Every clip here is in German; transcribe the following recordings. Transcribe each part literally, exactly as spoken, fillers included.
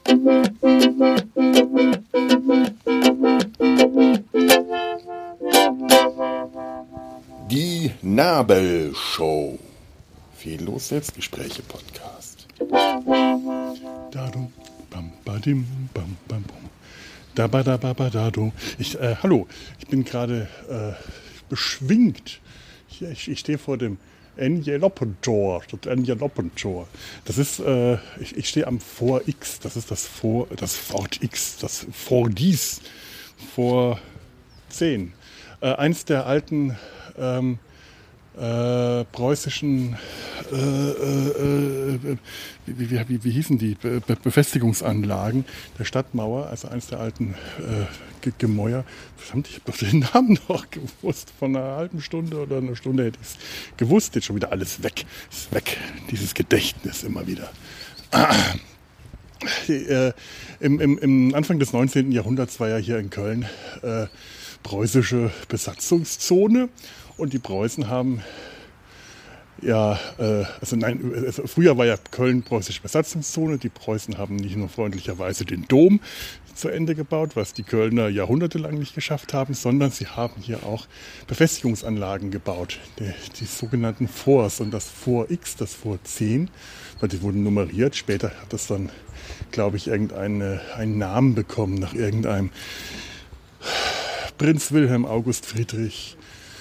Die Nabelshow. Fehllos Selbstgespräche Podcast. Dadu, bam, badim, bam, bam, bam. Da, ba, da, ba, ba, da, du. Ich, äh, hallo, ich bin gerade äh, beschwingt. Ich, ich, ich stehe vor dem Engeloppentor. Das Engeloppentor. Das ist, äh, ich, ich stehe am Vor X. Das ist das Vor, das Fort X, das Vor dies, Vor zehn. Äh, eins der alten ähm, äh, preußischen, äh, äh, äh, wie, wie, wie, wie hießen die, Be- Be- Befestigungsanlagen der Stadtmauer, also eins der alten äh, Ge- Gemäuer. Verdammt, ich habe doch den Namen noch gewusst. Von einer halben Stunde oder einer Stunde hätte ich es gewusst. Jetzt schon wieder alles weg. Ist weg. Dieses Gedächtnis immer wieder. Ah. Äh, im, im, Im Anfang des neunzehnten Jahrhunderts war ja hier in Köln äh, preußische Besatzungszone. Und die Preußen haben, ja, äh, also nein, also früher war ja Köln preußische Besatzungszone. Die Preußen haben nicht nur freundlicherweise den Dom zu Ende gebaut, was die Kölner jahrhundertelang nicht geschafft haben, sondern sie haben hier auch Befestigungsanlagen gebaut, die, die sogenannten Forts. Und das Fort X, das Fort zehn, weil die wurden nummeriert. Später hat das dann, glaube ich, irgendeinen einen Namen bekommen nach irgendeinem Prinz Wilhelm August Friedrich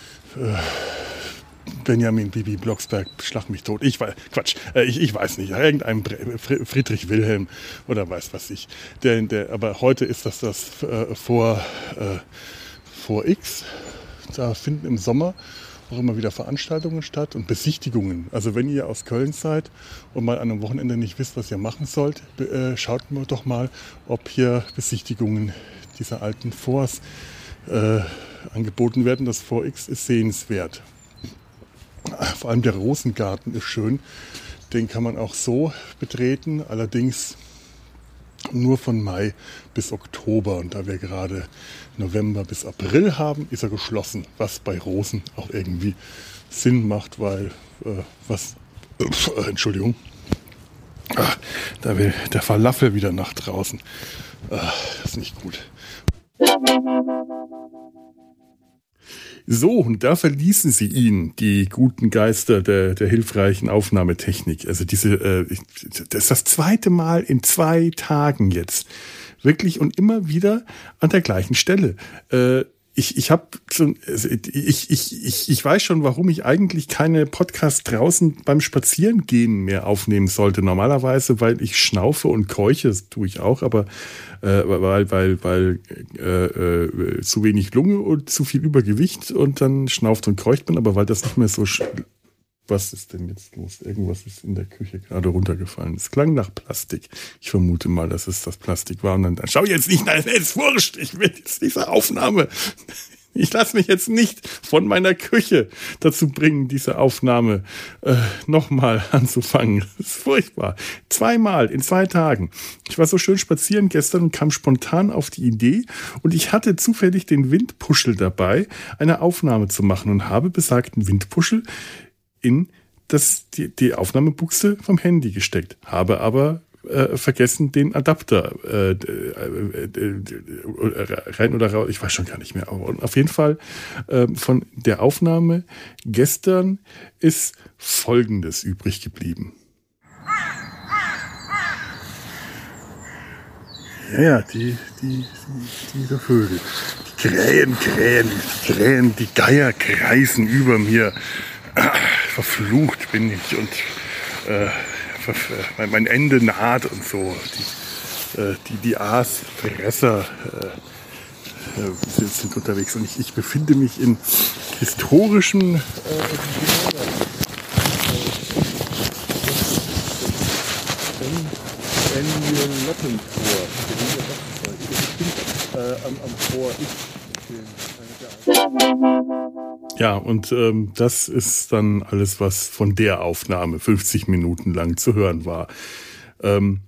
Benjamin Bibi Blocksberg, schlag mich tot. Ich weiß, Quatsch, äh, ich, ich weiß nicht. Irgendein Friedrich Wilhelm oder weiß was ich. Der, der, aber heute ist das das äh, vor, äh, vor X. Da finden im Sommer auch immer wieder Veranstaltungen statt und Besichtigungen. Also wenn ihr aus Köln seid und mal an einem Wochenende nicht wisst, was ihr machen sollt, äh, schaut doch mal, ob hier Besichtigungen dieser alten Forts äh, angeboten werden. Das Fort X ist sehenswert. Vor allem der Rosengarten ist schön. Den kann man auch so betreten, allerdings nur von Mai bis Oktober. Und da wir gerade November bis April haben, ist er geschlossen, was bei Rosen auch irgendwie Sinn macht, weil äh, was äh, Entschuldigung, ah, da will der Falafel wieder nach draußen. Ah, das ist nicht gut. So, und da verließen sie ihn, die guten Geister der, der hilfreichen Aufnahmetechnik. Also diese, äh, das ist das zweite Mal in zwei Tagen jetzt. Wirklich und immer wieder an der gleichen Stelle. Äh, ich ich habe ich, ich, ich, ich weiß schon, warum ich eigentlich keine Podcasts draußen beim Spazierengehen mehr aufnehmen sollte. Normalerweise, weil ich schnaufe und keuche, das tue ich auch, aber äh, weil weil weil äh, äh, zu wenig Lunge und zu viel Übergewicht und dann schnauft und keucht man, aber weil das nicht mehr so sch- was ist denn jetzt los? Irgendwas ist in der Küche gerade runtergefallen. Es klang nach Plastik. Ich vermute mal, dass es das Plastik war. Und dann, dann schau jetzt nicht, nein, es ist wurscht. Ich will jetzt diese Aufnahme. Ich lasse mich jetzt nicht von meiner Küche dazu bringen, diese Aufnahme äh, nochmal anzufangen. Das ist furchtbar. Zweimal in zwei Tagen. Ich war so schön spazieren gestern und kam spontan auf die Idee und ich hatte zufällig den Windpuschel dabei, eine Aufnahme zu machen und habe besagten Windpuschel in das, die, die Aufnahmebuchse vom Handy gesteckt. Habe aber äh, vergessen, den Adapter äh, äh, äh, rein oder raus, ich weiß schon gar nicht mehr. Und auf jeden Fall äh, von der Aufnahme gestern ist Folgendes übrig geblieben. Ja, ja, die, die, die, diese Vögel. Die Krähen, Krähen, die Krähen, die Geier kreisen über mir. Verflucht bin ich und äh, mein Ende naht und so. Die, äh, die, die Aasfresser äh, äh, sind unterwegs und ich, ich befinde mich in historischen äh, Engeloppentor. Äh, am, am Tor Ja, und ähm, das ist dann alles, was von der Aufnahme fünfzig Minuten lang zu hören war. Ähm,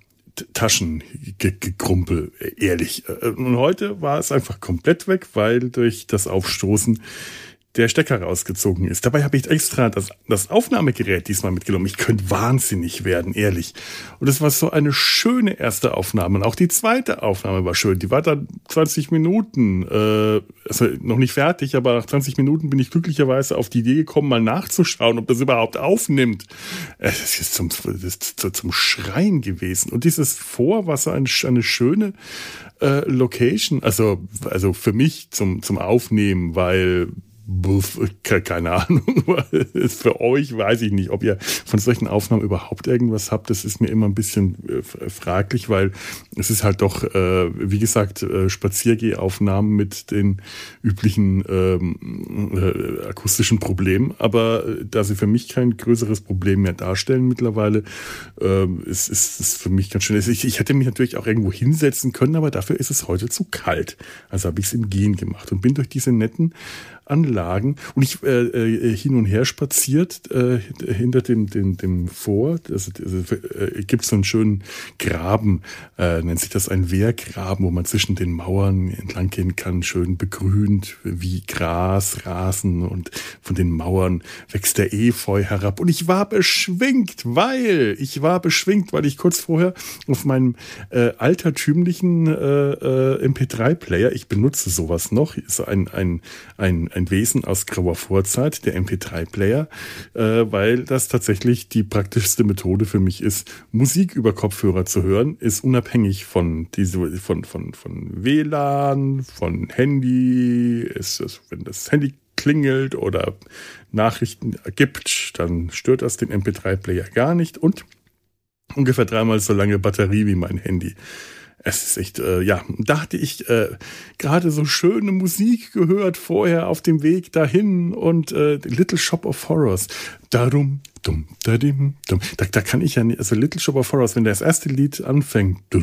der Stecker rausgezogen ist. Dabei habe ich extra das, das Aufnahmegerät diesmal mitgenommen. Ich könnte wahnsinnig werden, ehrlich. Und es war so eine schöne erste Aufnahme. Und auch die zweite Aufnahme war schön. Die war dann zwanzig Minuten, äh, also noch nicht fertig, aber nach zwanzig Minuten bin ich glücklicherweise auf die Idee gekommen, mal nachzuschauen, ob das überhaupt aufnimmt. Äh, das ist zum, das ist zum Schreien gewesen. Und dieses Vor war so eine, eine schöne äh, Location, also, also für mich zum, zum Aufnehmen, weil Buff, keine Ahnung, für euch weiß ich nicht, ob ihr von solchen Aufnahmen überhaupt irgendwas habt. Das ist mir immer ein bisschen äh, fraglich, weil es ist halt doch, äh, wie gesagt, äh, Spaziergehaufnahmen mit den üblichen ähm, äh, akustischen Problemen. Aber äh, da sie für mich kein größeres Problem mehr darstellen mittlerweile, äh, ist, ist es für mich ganz schön. Ich, ich hätte mich natürlich auch irgendwo hinsetzen können, aber dafür ist es heute zu kalt. Also habe ich es im Gehen gemacht und bin durch diese netten Anlagen und ich äh, äh, hin und her spaziert äh, hinter dem dem dem Vor. Also, also äh, gibt so einen schönen Graben, äh, nennt sich das ein Wehrgraben, wo man zwischen den Mauern entlang gehen kann, schön begrünt wie Gras, Rasen und von den Mauern wächst der Efeu herab. Und ich war beschwingt, weil ich war beschwingt, weil ich kurz vorher auf meinem äh, altertümlichen äh, äh, M P drei Player, ich benutze sowas noch, ist ein ein ein ein Wesen aus grauer Vorzeit, der M P drei Player, äh, weil das tatsächlich die praktischste Methode für mich ist, Musik über Kopfhörer zu hören, ist unabhängig von diese, von, von, von W L A N, von Handy, ist es, wenn das Handy klingelt oder Nachrichten ergibt, dann stört das den M P drei Player gar nicht und ungefähr dreimal so lange Batterie wie mein Handy. Es ist echt, äh, ja, da hatte ich äh, gerade so schöne Musik gehört vorher auf dem Weg dahin und äh, Little Shop of Horrors. Darum, dum, da, dim, dum. Da, da kann ich ja nicht, also Little Shop of Horrors, wenn das erste Lied anfängt, da,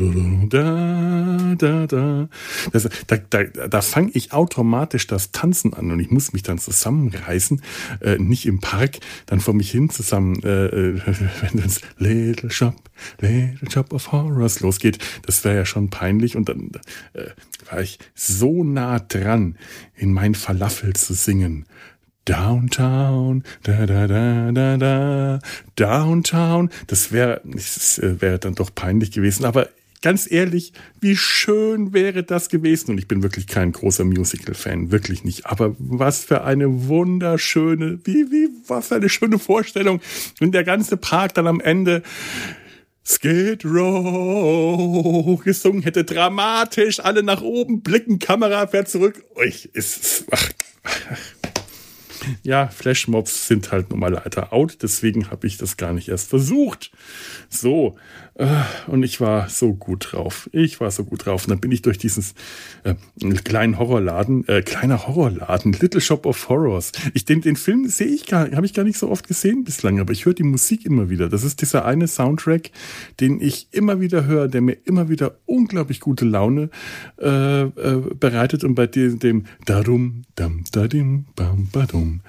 da, da, das, da, da, da fange ich automatisch das Tanzen an und ich muss mich dann zusammenreißen, äh, nicht im Park, dann vor mich hin zusammen, äh, wenn das Little Shop, Little Shop of Horrors losgeht, das wäre ja schon peinlich und dann äh, war ich so nah dran, in mein Falafel zu singen. Downtown, da da da da da, Downtown. Das wäre, das wäre dann doch peinlich gewesen. Aber ganz ehrlich, wie schön wäre das gewesen? Und ich bin wirklich kein großer Musical-Fan, wirklich nicht. Aber was für eine wunderschöne, wie wie was für eine schöne Vorstellung. Und der ganze Park dann am Ende Skid Row gesungen hätte, dramatisch, alle nach oben blicken, Kamera fährt zurück. Ui, ist ach. Ja, Flashmobs sind halt nun mal leider out, deswegen habe ich das gar nicht erst versucht. So, äh, und ich war so gut drauf. Ich war so gut drauf. Und dann bin ich durch dieses äh, kleinen Horrorladen, äh, kleiner Horrorladen, Little Shop of Horrors. Ich den, den Film sehe ich gar, habe ich gar nicht so oft gesehen bislang, aber ich höre die Musik immer wieder. Das ist dieser eine Soundtrack, den ich immer wieder höre, der mir immer wieder unglaublich gute Laune äh, äh, bereitet und bei dem, dem Darum, dam, dadim, bam, badum.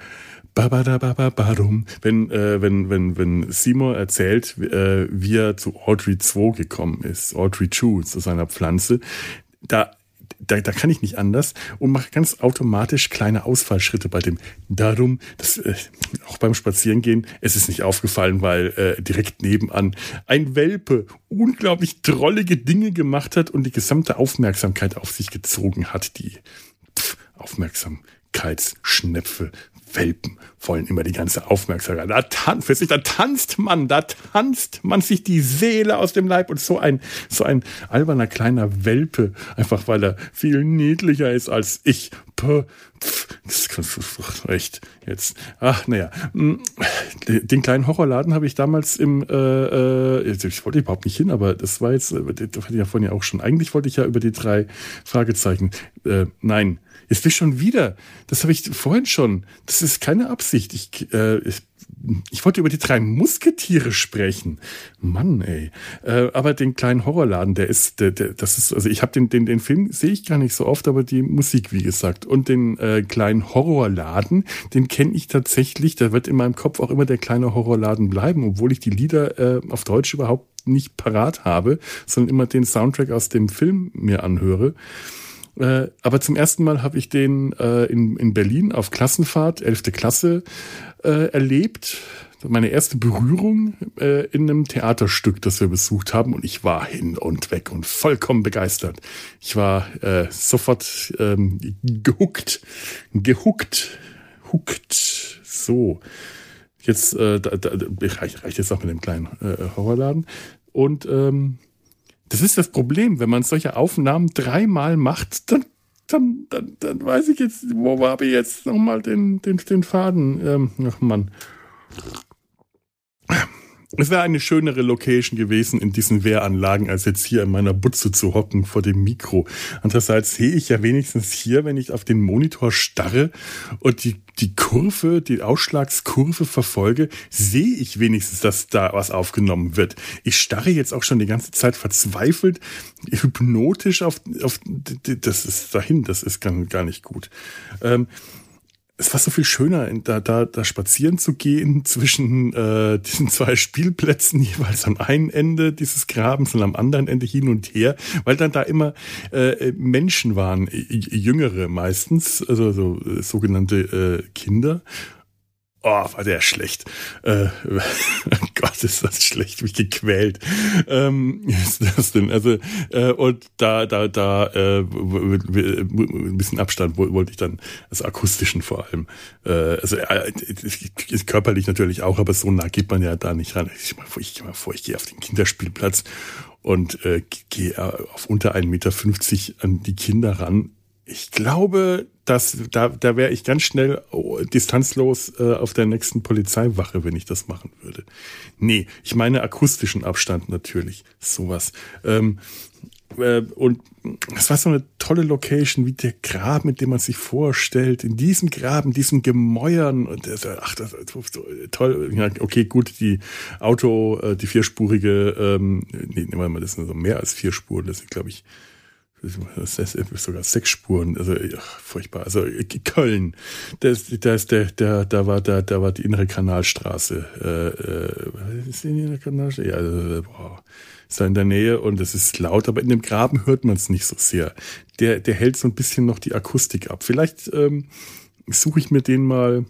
Wenn, äh, wenn, wenn, wenn Seymour erzählt, äh, wie er zu Audrey zwei gekommen ist, Audrey zwei, zu seiner Pflanze, da, da, da kann ich nicht anders und mache ganz automatisch kleine Ausfallschritte bei dem Darum, das, äh, auch beim Spazierengehen, es ist nicht aufgefallen, weil äh, direkt nebenan ein Welpe unglaublich drollige Dinge gemacht hat und die gesamte Aufmerksamkeit auf sich gezogen hat, die pff, Aufmerksamkeitsschnepfe. Welpen wollen immer die ganze Aufmerksamkeit. Da, tan- für sich, da tanzt man, da tanzt man sich die Seele aus dem Leib und so ein, so ein alberner kleiner Welpe, einfach weil er viel niedlicher ist als ich. Puh, pf, das kannst du doch echt jetzt. Ach, naja. Den kleinen Horrorladen habe ich damals im, äh, ich wollte überhaupt nicht hin, aber das war jetzt, das hatte ich ja vorhin ja auch schon. Eigentlich wollte ich ja über die drei Fragezeichen, äh, nein. Jetzt will schon wieder. Das habe ich vorhin schon. Das ist keine Absicht. Ich, äh, ich, ich wollte über die drei Musketiere sprechen. Mann, ey. Äh, aber den kleinen Horrorladen, der ist, der, der, das ist, also ich habe den, den, den Film sehe ich gar nicht so oft, aber die Musik, wie gesagt. Und den äh, kleinen Horrorladen, den kenne ich tatsächlich. Da wird in meinem Kopf auch immer der kleine Horrorladen bleiben, obwohl ich die Lieder äh, auf Deutsch überhaupt nicht parat habe, sondern immer den Soundtrack aus dem Film mir anhöre. Äh, aber zum ersten Mal habe ich den äh, in, in Berlin auf Klassenfahrt, elfte Klasse, äh, erlebt. Meine erste Berührung äh, in einem Theaterstück, das wir besucht haben. Und ich war hin und weg und vollkommen begeistert. Ich war äh, sofort ähm, gehuckt, gehuckt, huckt. So, jetzt äh, da, da, reicht, reicht jetzt auch mit dem kleinen äh, Horrorladen. Und ähm, das ist das Problem, wenn man solche Aufnahmen dreimal macht, dann dann dann, dann weiß ich jetzt, wo habe ich jetzt nochmal den den den Faden? Ähm, ach Mann. Es wäre eine schönere Location gewesen in diesen Wehranlagen, als jetzt hier in meiner Butze zu hocken vor dem Mikro. Andererseits sehe ich ja wenigstens hier, wenn ich auf den Monitor starre und die, die Kurve, die Ausschlagskurve verfolge, sehe ich wenigstens, dass da was aufgenommen wird. Ich starre jetzt auch schon die ganze Zeit verzweifelt, hypnotisch auf, auf das ist dahin, das ist gar, gar nicht gut. Ähm, Es war so viel schöner, da, da, da spazieren zu gehen zwischen äh, diesen zwei Spielplätzen, jeweils am einen Ende dieses Grabens und am anderen Ende hin und her, weil dann da immer äh, Menschen waren, Jüngere meistens, also so äh, sogenannte äh, Kinder. Oh, war der schlecht. Äh, Gott, ist das schlecht, mich gequält. Ähm, ist das denn? Also, äh, und da, da, da, äh, ein bisschen Abstand wollte ich dann, also akustischen vor allem. Äh, also, äh, körperlich natürlich auch, aber so nah geht man ja da nicht ran. Ich mal vor, ich gehe mal vor, ich gehe auf den Kinderspielplatz und äh, gehe auf unter ein Meter fünfzig an die Kinder ran. Ich glaube, dass da, da wäre ich ganz schnell oh, distanzlos äh, auf der nächsten Polizeiwache, wenn ich das machen würde. Nee, ich meine akustischen Abstand natürlich, sowas. Ähm, äh, und es war so eine tolle Location, wie der Graben, in dem man sich vorstellt. In diesem Graben, diesen Gemäuern. Und das, ach, das ist so toll. Ja, okay, gut, die Auto, äh, die vierspurige, ähm, nee, nehmen wir mal, das sind so mehr als vier Spuren, das sind, glaube ich, das ist sogar sechs Spuren, also ach, furchtbar. Also Köln, das, das, der, der, da war, da, da war die innere Kanalstraße. Äh, äh, ist die innere Kanalstraße? Ja, also, boah, ist da in der Nähe und es ist laut, aber in dem Graben hört man es nicht so sehr. Der, der hält so ein bisschen noch die Akustik ab. Vielleicht ähm, suche ich mir den mal,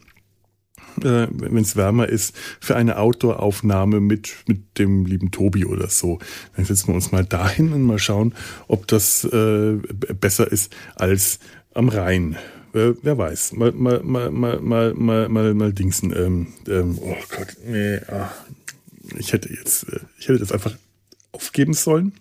äh, wenn es wärmer ist, für eine Outdoor-Aufnahme mit mit dem lieben Tobi oder so. Dann setzen wir uns mal dahin und mal schauen, ob das äh, besser ist als am Rhein. Äh, wer weiß. Mal mal mal mal mal mal mal, mal dingsen. Ähm, ähm, oh Gott, nee. Ach, ich hätte jetzt, äh, ich hätte das einfach aufgeben sollen.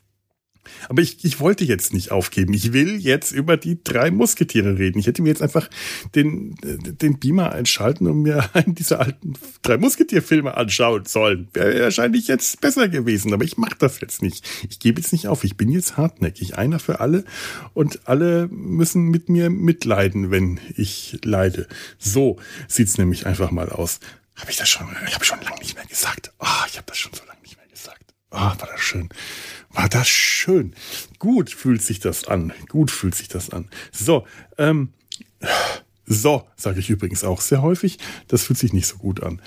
Aber ich, ich wollte jetzt nicht aufgeben. Ich will jetzt über die drei Musketiere reden. Ich hätte mir jetzt einfach den, den Beamer einschalten und mir einen dieser alten drei Musketier-Filme anschauen sollen. Wäre wahrscheinlich jetzt besser gewesen, aber ich mache das jetzt nicht. Ich gebe jetzt nicht auf. Ich bin jetzt hartnäckig. Einer für alle und alle müssen mit mir mitleiden, wenn ich leide. So sieht's nämlich einfach mal aus. Habe ich das schon, ich habe schon lange nicht mehr gesagt. Ah, oh, ich habe das schon so lange nicht mehr gesagt. Ah, oh, war das schön. War das schön. Gut fühlt sich das an. Gut fühlt sich das an. So, ähm, so, sage ich übrigens auch sehr häufig. Das fühlt sich nicht so gut an.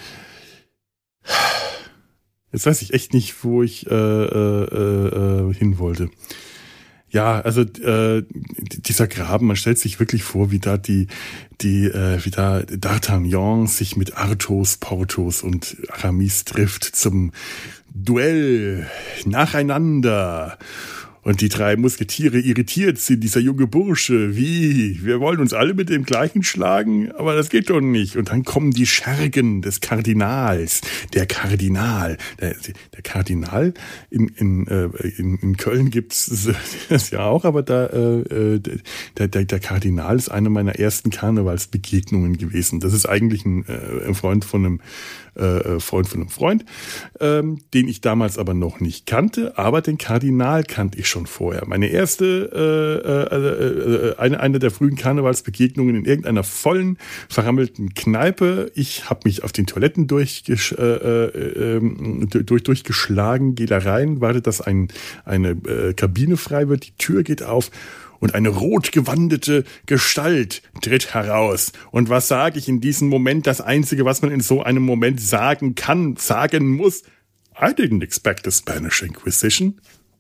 Jetzt weiß ich echt nicht, wo ich äh, äh, äh, hin wollte. Ja, also äh, dieser Graben, man stellt sich wirklich vor, wie da die, die, äh, wie da D'Artagnan sich mit Athos, Porthos und Aramis trifft zum Duell nacheinander. Und die drei Musketiere irritiert sind, dieser junge Bursche. Wie? Wir wollen uns alle mit dem gleichen schlagen? Aber das geht doch nicht. Und dann kommen die Schergen des Kardinals. Der Kardinal. Der, der Kardinal in, in, äh, in, in Köln gibt's das ja auch, aber da, äh, der, der, der Kardinal ist eine meiner ersten Karnevalsbegegnungen gewesen. Das ist eigentlich ein, äh, ein Freund von einem Äh, Freund von einem Freund, ähm, den ich damals aber noch nicht kannte, aber den Kardinal kannte ich schon vorher. Meine erste, äh, äh, äh, eine, eine der frühen Karnevalsbegegnungen in irgendeiner vollen, verrammelten Kneipe. Ich habe mich auf den Toiletten durchgesch äh, äh, durch, durchgeschlagen, gehe da rein, warte, dass ein, eine äh, Kabine frei wird, die Tür geht auf. Und eine rotgewandete Gestalt tritt heraus. Und was sage ich in diesem Moment? Das Einzige, was man in so einem Moment sagen kann, sagen muss. I didn't expect a Spanish Inquisition.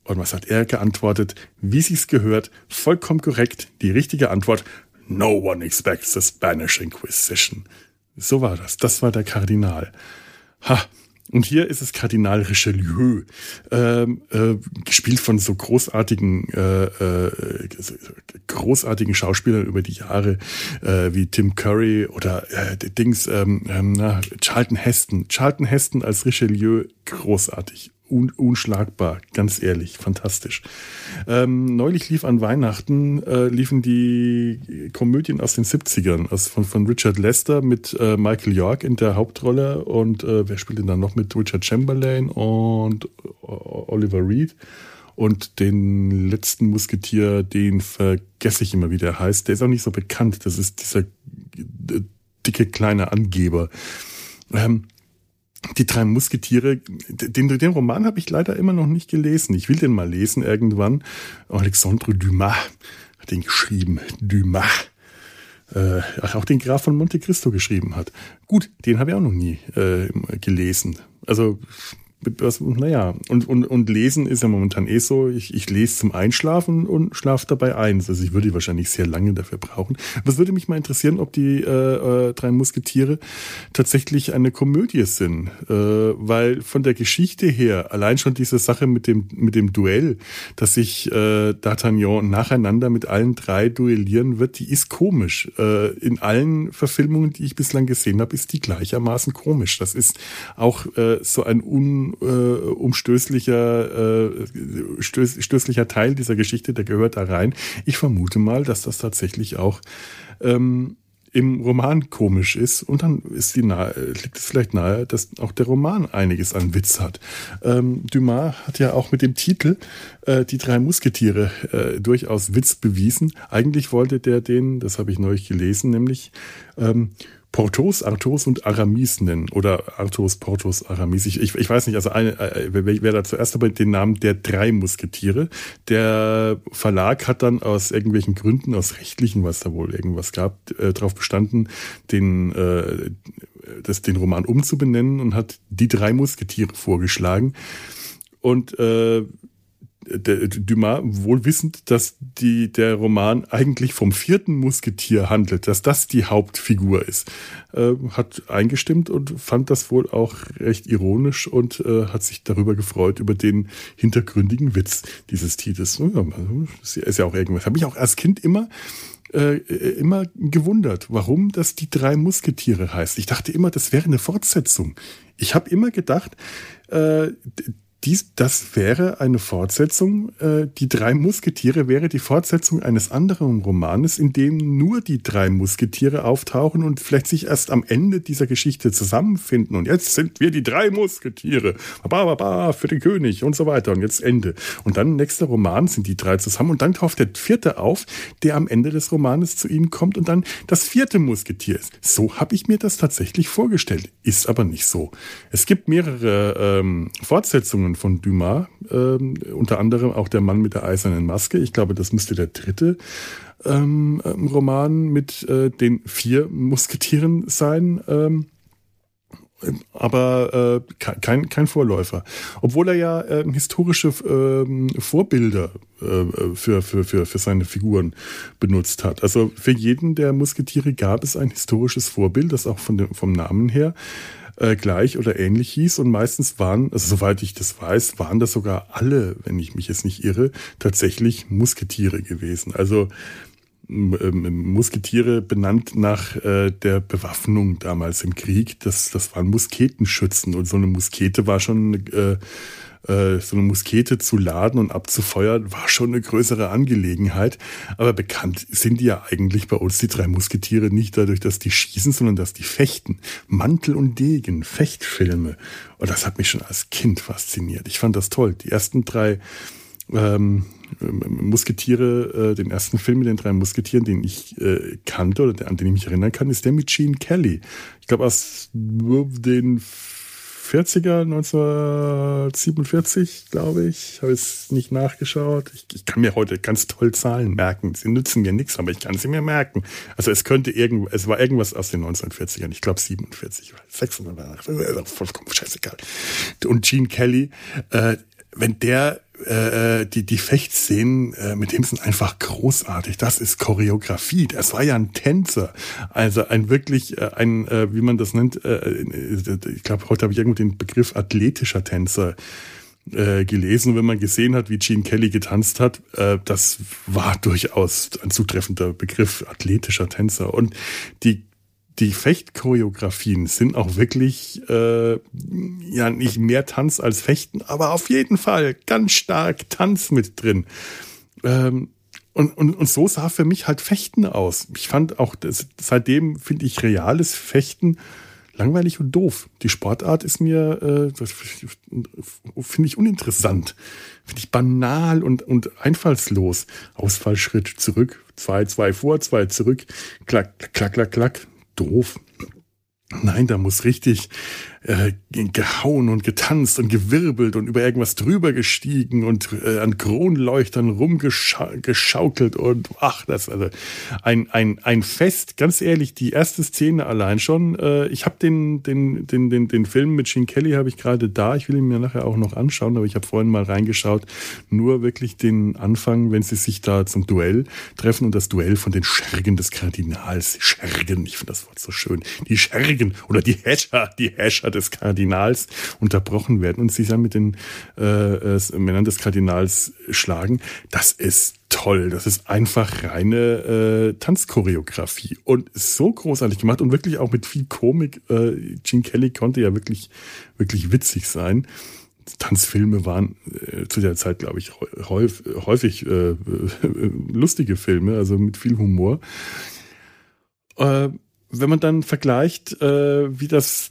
Und was hat er geantwortet? Wie sich's gehört, vollkommen korrekt, die richtige Antwort: No one expects the Spanish Inquisition. So war das. Das war der Kardinal. Ha. Und hier ist es Kardinal Richelieu, ähm, äh, gespielt von so großartigen, äh, äh, großartigen Schauspielern über die Jahre, äh, wie Tim Curry oder äh, Dings, ähm, ähm, na, Charlton Heston. Charlton Heston als Richelieu, großartig. Un- unschlagbar, ganz ehrlich, fantastisch. Ähm, neulich lief an Weihnachten, äh, liefen die Komödien aus den siebzigern, aus, von, von Richard Lester mit äh, Michael York in der Hauptrolle und äh, wer spielt denn dann noch mit? Richard Chamberlain und Oliver Reed und den letzten Musketier, den vergesse ich immer, wie der heißt. Der ist auch nicht so bekannt, das ist dieser äh, dicke kleine Angeber. Ähm, Die drei Musketiere, den, den Roman habe ich leider immer noch nicht gelesen. Ich will den mal lesen irgendwann. Alexandre Dumas hat den geschrieben. Dumas. Äh, auch den Graf von Monte Cristo geschrieben hat. Gut, den habe ich auch noch nie äh, gelesen. Also, was, naja, und, und, und lesen ist ja momentan eh so, ich, ich lese zum Einschlafen und schlafe dabei ein. Also ich würde wahrscheinlich sehr lange dafür brauchen. Was würde mich mal interessieren, ob die äh, äh, drei Musketiere tatsächlich eine Komödie sind. Äh, weil von der Geschichte her, allein schon diese Sache mit dem, mit dem Duell, dass sich äh, D'Artagnan nacheinander mit allen drei duellieren wird, die ist komisch. Äh, in allen Verfilmungen, die ich bislang gesehen habe, ist die gleichermaßen komisch. Das ist auch äh, so ein un Uh, umstößlicher uh, stöß, stößlicher Teil dieser Geschichte, der gehört da rein. Ich vermute mal, dass das tatsächlich auch ähm, im Roman komisch ist und dann ist die nahe, liegt es vielleicht nahe, dass auch der Roman einiges an Witz hat. Ähm, Dumas hat ja auch mit dem Titel äh, Die drei Musketiere äh, durchaus Witz bewiesen. Eigentlich wollte der den, das habe ich neulich gelesen, nämlich ähm, Porthos, Arthos und Aramis nennen. Oder Arthos, Porthos, Aramis. Ich, ich, ich weiß nicht, also eine, äh, wer, wer da zuerst aber den Namen der drei Musketiere. Der Verlag hat dann aus irgendwelchen Gründen, aus rechtlichen, was da wohl irgendwas gab, äh, darauf bestanden, den, äh, das, den Roman umzubenennen und hat die drei Musketiere vorgeschlagen. Und äh, der Dumas, wohl wissend, dass die, der Roman eigentlich vom vierten Musketier handelt, dass das die Hauptfigur ist, äh, hat eingestimmt und fand das wohl auch recht ironisch und äh, hat sich darüber gefreut, über den hintergründigen Witz dieses Titels. Ja, das ist ja auch irgendwas. Habe ich auch als Kind immer äh, immer gewundert, warum das die drei Musketiere heißt. Ich dachte immer, das wäre eine Fortsetzung. Ich habe immer gedacht, äh, Dies, das wäre eine Fortsetzung, äh, die drei Musketiere wäre die Fortsetzung eines anderen Romanes, in dem nur die drei Musketiere auftauchen und vielleicht sich erst am Ende dieser Geschichte zusammenfinden. Und jetzt sind wir die drei Musketiere, ba, ba, ba, für den König und so weiter. Und jetzt Ende. Und dann nächster Roman sind die drei zusammen und dann taucht der vierte auf, der am Ende des Romanes zu ihnen kommt und dann das vierte Musketier ist. So habe ich mir das tatsächlich vorgestellt. Ist aber nicht so. Es gibt mehrere ähm, Fortsetzungen von Dumas, ähm, unter anderem auch Der Mann mit der eisernen Maske. Ich glaube, das müsste der dritte ähm, Roman mit äh, den vier Musketieren sein. Ähm, aber äh, kein, kein Vorläufer. Obwohl er ja äh, historische äh, Vorbilder äh, für, für, für, für seine Figuren benutzt hat. Also für jeden der Musketiere gab es ein historisches Vorbild, das auch von dem, vom Namen her Äh, gleich oder ähnlich hieß und meistens waren, also soweit ich das weiß, waren das sogar alle, wenn ich mich jetzt nicht irre, tatsächlich Musketiere gewesen. Also ähm, Musketiere benannt nach äh, der Bewaffnung damals im Krieg. Das, das waren Musketenschützen und so eine Muskete war schon äh, so eine Muskete zu laden und abzufeuern, war schon eine größere Angelegenheit. Aber bekannt sind die ja eigentlich bei uns, die drei Musketiere, nicht dadurch, dass die schießen, sondern dass die fechten. Mantel und Degen, Fechtfilme. Und das hat mich schon als Kind fasziniert. Ich fand das toll. Die ersten drei ähm, Musketiere, äh, den ersten Film mit den drei Musketieren, den ich äh, kannte oder an den ich mich erinnern kann, ist der mit Gene Kelly. Ich glaube, aus den vierziger, neunzehnhundertsiebenundvierzig, glaube ich. Habe es nicht nachgeschaut. Ich, ich kann mir heute ganz toll Zahlen merken. Sie nützen mir nichts, aber ich kann sie mir merken. Also es könnte irgend, es war irgendwas aus den neunzehnhundertvierzigern. Ich glaube siebenundvierzig, sechsundvierzig, vollkommen scheißegal. Und Gene Kelly, äh, wenn der äh, die, die Fechtszenen äh, mit dem sind einfach großartig. Das ist Choreografie. Das war ja ein Tänzer. Also ein wirklich, äh, ein, äh, wie man das nennt, äh, ich glaube, heute habe ich irgendwo den Begriff athletischer Tänzer äh, gelesen. Wenn man gesehen hat, wie Gene Kelly getanzt hat, äh, das war durchaus ein zutreffender Begriff, athletischer Tänzer. Und die Die Fechtchoreografien sind auch wirklich äh, ja nicht mehr Tanz als Fechten, aber auf jeden Fall ganz stark Tanz mit drin. Ähm, und, und, und so sah für mich halt Fechten aus. Ich fand auch, das, seitdem finde ich reales Fechten langweilig und doof. Die Sportart ist mir, äh, das finde ich uninteressant. Finde ich banal und, und einfallslos. Ausfallschritt zurück, zwei, zwei vor, zwei zurück, klack, klack, klack, klack. Doof. Nein, da muss richtig äh, gehauen und getanzt und gewirbelt und über irgendwas drüber gestiegen und äh, an Kronleuchtern rumgeschaukelt und ach, das also ein ein ein Fest. Ganz ehrlich, die erste Szene allein schon. Äh, ich habe den den den den den Film mit Gene Kelly habe ich gerade da. Ich will ihn mir nachher auch noch anschauen, aber ich habe vorhin mal reingeschaut. Nur wirklich den Anfang, wenn sie sich da zum Duell treffen und das Duell von den Schergen des Kardinals. Schergen, ich finde das Wort so schön. Die Schergen oder die Häscher, die Häscher des Kardinals unterbrochen werden und sich dann mit den äh, äh, Männern des Kardinals schlagen. Das ist toll. Das ist einfach reine äh, Tanzchoreografie und so großartig gemacht und wirklich auch mit viel Komik. Äh, Gene Kelly konnte ja wirklich, wirklich witzig sein. Tanzfilme waren äh, zu der Zeit, glaube ich, häufig, häufig äh, lustige Filme, also mit viel Humor. Äh, Wenn man dann vergleicht, äh, wie das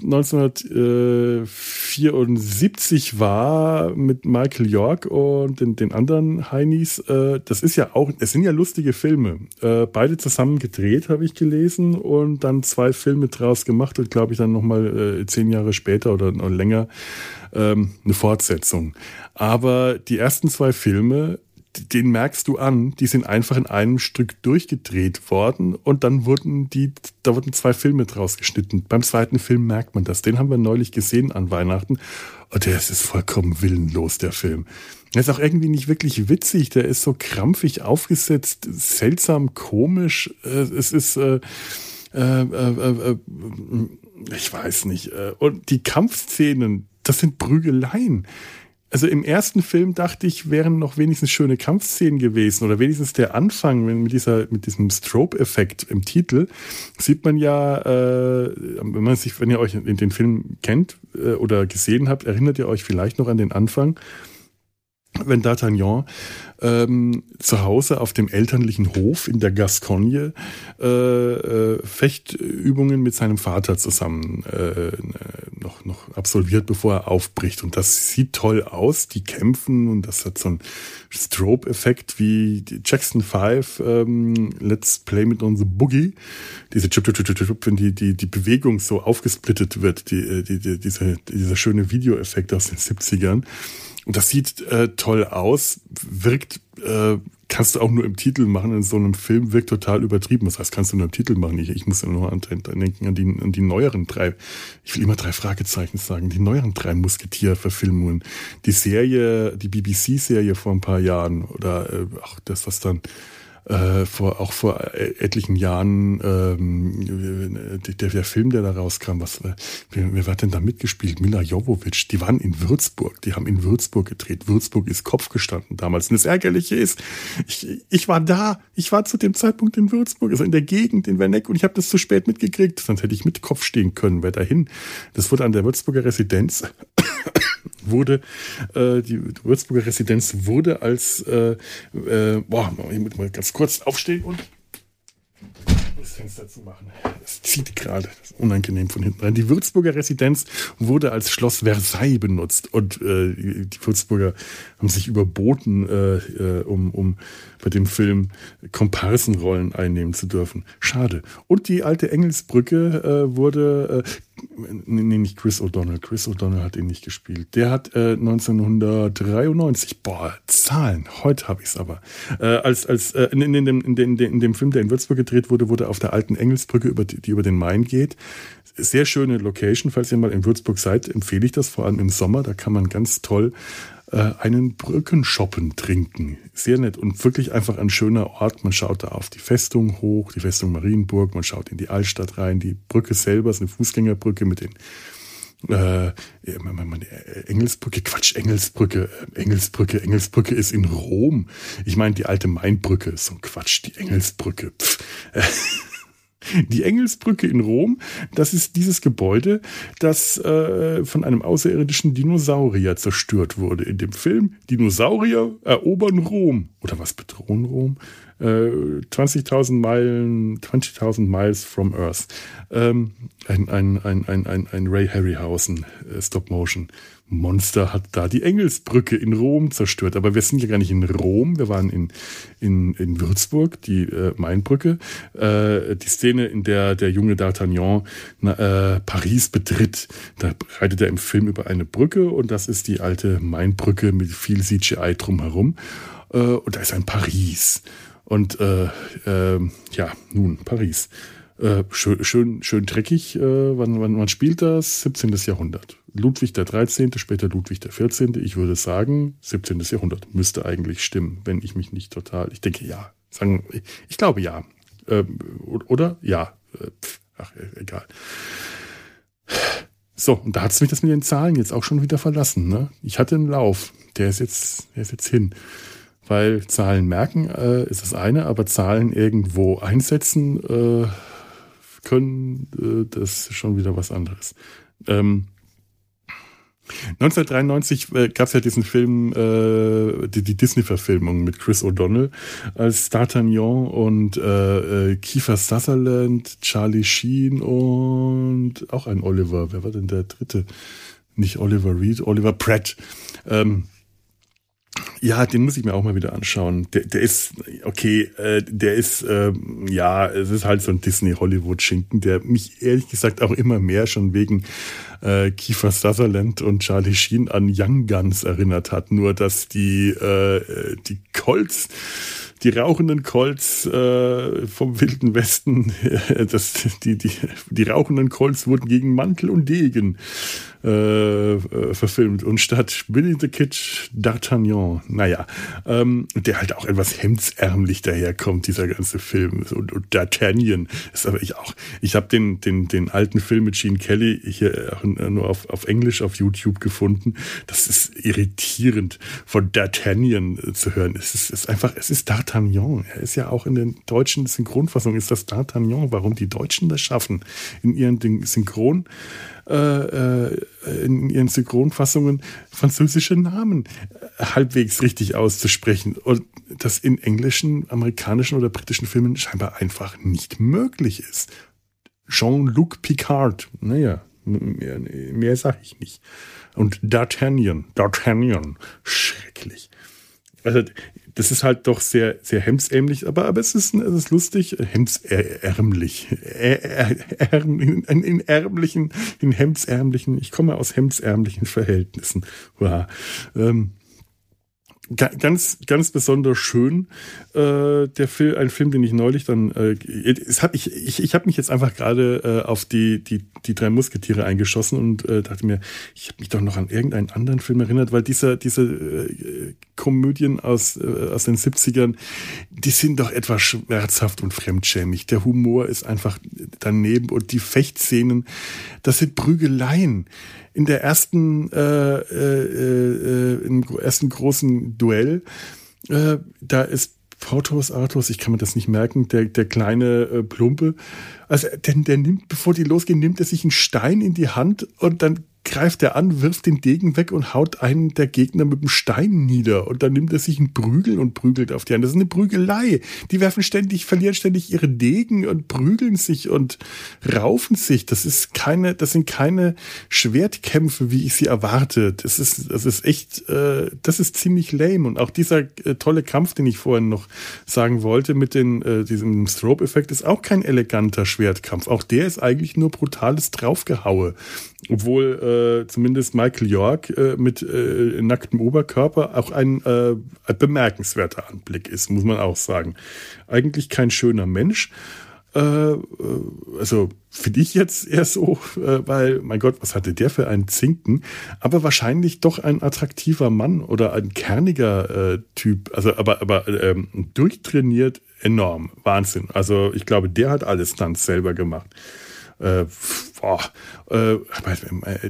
neunzehnhundertvierundsiebzig war mit Michael York und den, den anderen Heinis, äh, das ist ja auch, es sind ja lustige Filme. Äh, beide zusammen gedreht, habe ich gelesen, und dann zwei Filme draus gemacht und glaube ich dann nochmal äh, zehn Jahre später oder noch länger ähm, eine Fortsetzung. Aber die ersten zwei Filme, den merkst du an, die sind einfach in einem Stück durchgedreht worden und dann wurden die, da wurden zwei Filme draus geschnitten. Beim zweiten Film merkt man das. Den haben wir neulich gesehen an Weihnachten. Und der ist vollkommen willenlos, der Film. Der ist auch irgendwie nicht wirklich witzig. Der ist so krampfig aufgesetzt, seltsam komisch. Es ist, äh, äh, äh, äh, ich weiß nicht. Und die Kampfszenen, das sind Prügeleien. Also im ersten Film dachte ich, wären noch wenigstens schöne Kampfszenen gewesen oder wenigstens der Anfang, wenn mit dieser mit diesem Strobe-Effekt im Titel sieht man ja, äh, wenn man sich, wenn ihr euch in den Film kennt äh, oder gesehen habt, erinnert ihr euch vielleicht noch an den Anfang, wenn D'Artagnan ähm, zu Hause auf dem elterlichen Hof in der Gascogne äh, äh, Fechtübungen mit seinem Vater zusammen äh, noch, noch absolviert, bevor er aufbricht. Und das sieht toll aus, die kämpfen, und das hat so einen Strobe-Effekt wie die Jackson Five, ähm, Let's Play It on the Boogie. Diese Chip, Chip, Chip, Chip, wenn die, die, die Bewegung so aufgesplittet wird, die, die, die, diese, dieser schöne Videoeffekt aus den siebzigern. Und das sieht äh, toll aus, wirkt, äh, kannst du auch nur im Titel machen, in so einem Film wirkt total übertrieben. Das heißt, kannst du nur im Titel machen. Ich, ich muss ja nur an, denken an die, an die neueren drei, ich will immer drei Fragezeichen sagen, die neueren drei Musketier-Verfilmungen. Die Serie, die B B C-Serie vor ein paar Jahren oder äh, auch das, was dann Äh, vor, auch vor etlichen Jahren ähm, der, der Film, der da rauskam, was wer, wer hat denn da mitgespielt? Mila Jovovich, die waren in Würzburg, die haben in Würzburg gedreht. Würzburg ist Kopf gestanden damals. Und das Ärgerliche ist, ich, ich war da, ich war zu dem Zeitpunkt in Würzburg, also in der Gegend, in Werneck, und ich habe das zu spät mitgekriegt, sonst hätte ich mit Kopf stehen können, wer dahin. Das wurde an der Würzburger Residenz wurde, äh, die Würzburger Residenz wurde als, äh, äh, boah, ich muss mal ganz kurz aufstehen und das Fenster zu machen. Das zieht gerade, das ist unangenehm von hinten rein. Die Würzburger Residenz wurde als Schloss Versailles benutzt und äh, die, die Würzburger haben sich überboten, äh, äh, um, um bei dem Film Komparsenrollen einnehmen zu dürfen. Schade. Und die alte Engelsbrücke äh, wurde, äh, nee, nicht Chris O'Donnell. Chris O'Donnell hat ihn nicht gespielt. Der hat äh, neunzehnhundertdreiundneunzig, boah, Zahlen, heute habe ich es aber, äh, als, als äh, in, in, dem, in, dem, in dem Film, der in Würzburg gedreht wurde, wurde auf der alten Engelsbrücke, über die, die über den Main geht. Sehr schöne Location, falls ihr mal in Würzburg seid, empfehle ich das, vor allem im Sommer, da kann man ganz toll äh, einen Brückenschoppen trinken. Sehr nett und wirklich einfach ein schöner Ort. Man schaut da auf die Festung hoch, die Festung Marienburg, man schaut in die Altstadt rein. Die Brücke selber ist eine Fußgängerbrücke mit den Äh, Engelsbrücke, Quatsch, Engelsbrücke, Engelsbrücke, Engelsbrücke ist in Rom. Ich meine, die alte Mainbrücke ist so ein Quatsch, die Engelsbrücke. Pff. Die Engelsbrücke in Rom, das ist dieses Gebäude, das äh, von einem außerirdischen Dinosaurier zerstört wurde. In dem Film Dinosaurier erobern Rom. Oder was, bedrohen Rom? Äh, zwanzigtausend Meilen, zwanzigtausend Miles from Earth. Ähm, ein, ein, ein, ein, ein, ein Ray Harryhausen äh, Stop-Motion Monster hat da die Engelsbrücke in Rom zerstört. Aber wir sind ja gar nicht in Rom, wir waren in, in, in Würzburg, die äh, Mainbrücke. Äh, die Szene, in der der junge D'Artagnan na, äh, Paris betritt, da reitet er im Film über eine Brücke und das ist die alte Mainbrücke mit viel C G I drumherum. Äh, und da ist ein Paris. Und äh, äh, ja, nun, Paris. Äh, schön, schön, schön dreckig. Äh, wann, wann, wann spielt das? siebzehnten. Jahrhundert. Ludwig der dreizehnte., später Ludwig der vierzehnte. Ich würde sagen, siebzehnten. Jahrhundert. Müsste eigentlich stimmen, wenn ich mich nicht total... Ich denke, ja. Sagen, ich, ich glaube, ja. Äh, oder? Ja. Äh, ach, egal. So, und da hat es mich das mit den Zahlen jetzt auch schon wieder verlassen. Ne? Ich hatte einen Lauf. Der ist jetzt, der ist jetzt hin. Weil Zahlen merken äh, ist das eine, aber Zahlen irgendwo einsetzen äh, können, äh, das ist schon wieder was anderes. Ähm, neunzehnhundertdreiundneunzig äh, gab es ja diesen Film, äh, die, die Disney-Verfilmung mit Chris O'Donnell als D'Artagnan und äh, äh, Kiefer Sutherland, Charlie Sheen und auch ein Oliver. Wer war denn der dritte? Nicht Oliver Reed, Oliver Pratt. Ähm, Ja, den muss ich mir auch mal wieder anschauen. Der, der ist, okay, äh, der ist, äh, ja, es ist halt so ein Disney-Hollywood-Schinken, der mich ehrlich gesagt auch immer mehr schon wegen äh, Kiefer Sutherland und Charlie Sheen an Young Guns erinnert hat. Nur, dass die, äh, die Colts, die rauchenden Colts äh, vom Wilden Westen, äh, das, die, die, die rauchenden Colts wurden gegen Mantel und Degen Äh, äh, verfilmt und statt Billy the Kid D'Artagnan, naja, ähm, der halt auch etwas hemdsärmlich daherkommt, dieser ganze Film. Und, und D'Artagnan ist aber ich auch, ich habe den, den, den alten Film mit Gene Kelly hier auch nur auf, auf Englisch auf YouTube gefunden. Das ist irritierend, von D'Artagnan zu hören. Es ist, ist einfach, es ist D'Artagnan. Er ist ja auch in den deutschen Synchronfassungen ist das D'Artagnan. Warum die Deutschen das schaffen, in ihren Synchron Äh, in ihren Synchronfassungen französische Namen halbwegs richtig auszusprechen und das in englischen, amerikanischen oder britischen Filmen scheinbar einfach nicht möglich ist. Jean-Luc Picard, naja, mehr, mehr sage ich nicht. Und D'Artagnan, D'Artagnan, schrecklich. Also das ist halt doch sehr, sehr hemdsärmlich, aber, aber es ist, es ist lustig, hemdsärmlich, in, in ärmlichen, in hemdsärmlichen, ich komme aus hemdsärmlichen Verhältnissen. Wow. Ähm, Ganz, ganz besonders schön, äh, der Film, ein Film, den ich neulich dann, äh, es hab ich, ich, ich habe mich jetzt einfach gerade äh, auf die, die, die drei Musketiere eingeschossen und äh, dachte mir, ich habe mich doch noch an irgendeinen anderen Film erinnert, weil diese, diese äh, Komödien aus, äh, aus den siebzigern, die sind doch etwas schmerzhaft und fremdschämig. Der Humor ist einfach daneben und die Fechtszenen, das sind Prügeleien. In der ersten, äh, äh, äh, im ersten großen Duell, äh, da ist Porthos Arthos, ich kann mir das nicht merken, der, der kleine äh, Plumpe. Also, der, der nimmt, bevor die losgehen, nimmt er sich einen Stein in die Hand und dann greift er an, wirft den Degen weg und haut einen der Gegner mit dem Stein nieder. Und dann nimmt er sich einen Prügel und prügelt auf die anderen. Das ist eine Prügelei. Die werfen ständig, verlieren ständig ihre Degen und prügeln sich und raufen sich. Das ist keine, das sind keine Schwertkämpfe, wie ich sie erwarte. Das ist, das ist echt, äh, das ist ziemlich lame. Und auch dieser äh, tolle Kampf, den ich vorhin noch sagen wollte, mit den, äh, diesem Strobe-Effekt, ist auch kein eleganter Schwertkampf. Auch der ist eigentlich nur brutales Draufgehaue. Obwohl äh, zumindest Michael York äh, mit äh, nacktem Oberkörper auch ein, äh, ein bemerkenswerter Anblick ist, muss man auch sagen. Eigentlich kein schöner Mensch, Äh, also finde ich jetzt eher so, äh, weil, mein Gott, was hatte der für einen Zinken? Aber wahrscheinlich doch ein attraktiver Mann oder ein kerniger äh, Typ. Also aber, aber ähm, durchtrainiert enorm. Wahnsinn. Also ich glaube, der hat alles dann selber gemacht. Äh, boah, äh, aber, äh,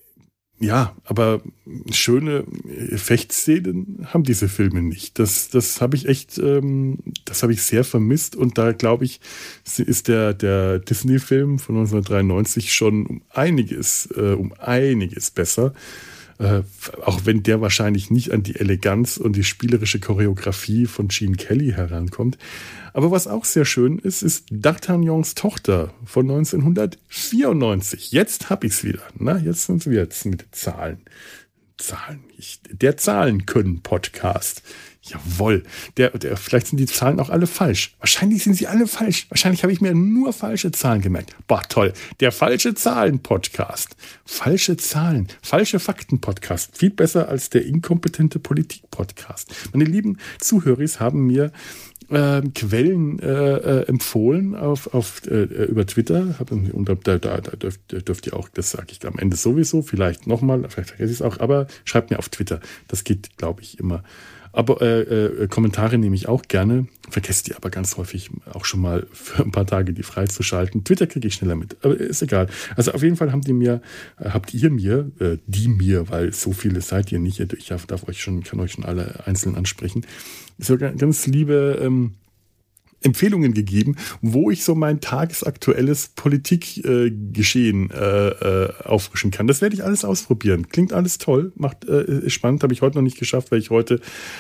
ja, aber schöne Fechtszenen haben diese Filme nicht. Das, das habe ich echt, ähm, das habe ich sehr vermisst. Und da glaube ich, ist der, der Disney-Film von neunzehnhundertdreiundneunzig schon um einiges, äh, um einiges besser. Äh, auch wenn der wahrscheinlich nicht an die Eleganz und die spielerische Choreografie von Gene Kelly herankommt. Aber was auch sehr schön ist, ist D'Artagnans Tochter von neunzehnhundertvierundneunzig. Jetzt hab ich's wieder. Na, jetzt sind wir jetzt mit Zahlen. Zahlen. Ich, der Zahlen-Können-Podcast. Jawohl. Der, der, vielleicht sind die Zahlen auch alle falsch. Wahrscheinlich sind sie alle falsch. Wahrscheinlich habe ich mir nur falsche Zahlen gemerkt. Boah, toll. Der falsche Zahlen-Podcast. Falsche Zahlen. Falsche Fakten-Podcast. Viel besser als der inkompetente Politik-Podcast. Meine lieben Zuhörer haben mir äh, Quellen äh, äh, empfohlen auf, auf, äh, über Twitter. Und da, da, da dürft, dürft ihr auch, das sage ich am Ende sowieso, vielleicht nochmal, vielleicht vergesse ich es auch, aber schreibt mir auf Twitter. Das geht, glaube ich, immer. Aber äh, äh, Kommentare nehme ich auch gerne. Vergesst die aber ganz häufig auch schon mal für ein paar Tage die freizuschalten. Twitter kriege ich schneller mit, aber ist egal. Also auf jeden Fall haben die mir, äh, habt ihr mir, äh, die mir, weil so viele seid ihr nicht. Ich darf, darf euch schon, kann euch schon alle einzeln ansprechen. So ganz liebe ähm, Empfehlungen gegeben, wo ich so mein tagesaktuelles Politikgeschehen äh, äh, auffrischen kann. Das werde ich alles ausprobieren. Klingt alles toll, macht äh, ist spannend, habe ich heute noch nicht geschafft, weil ich heute,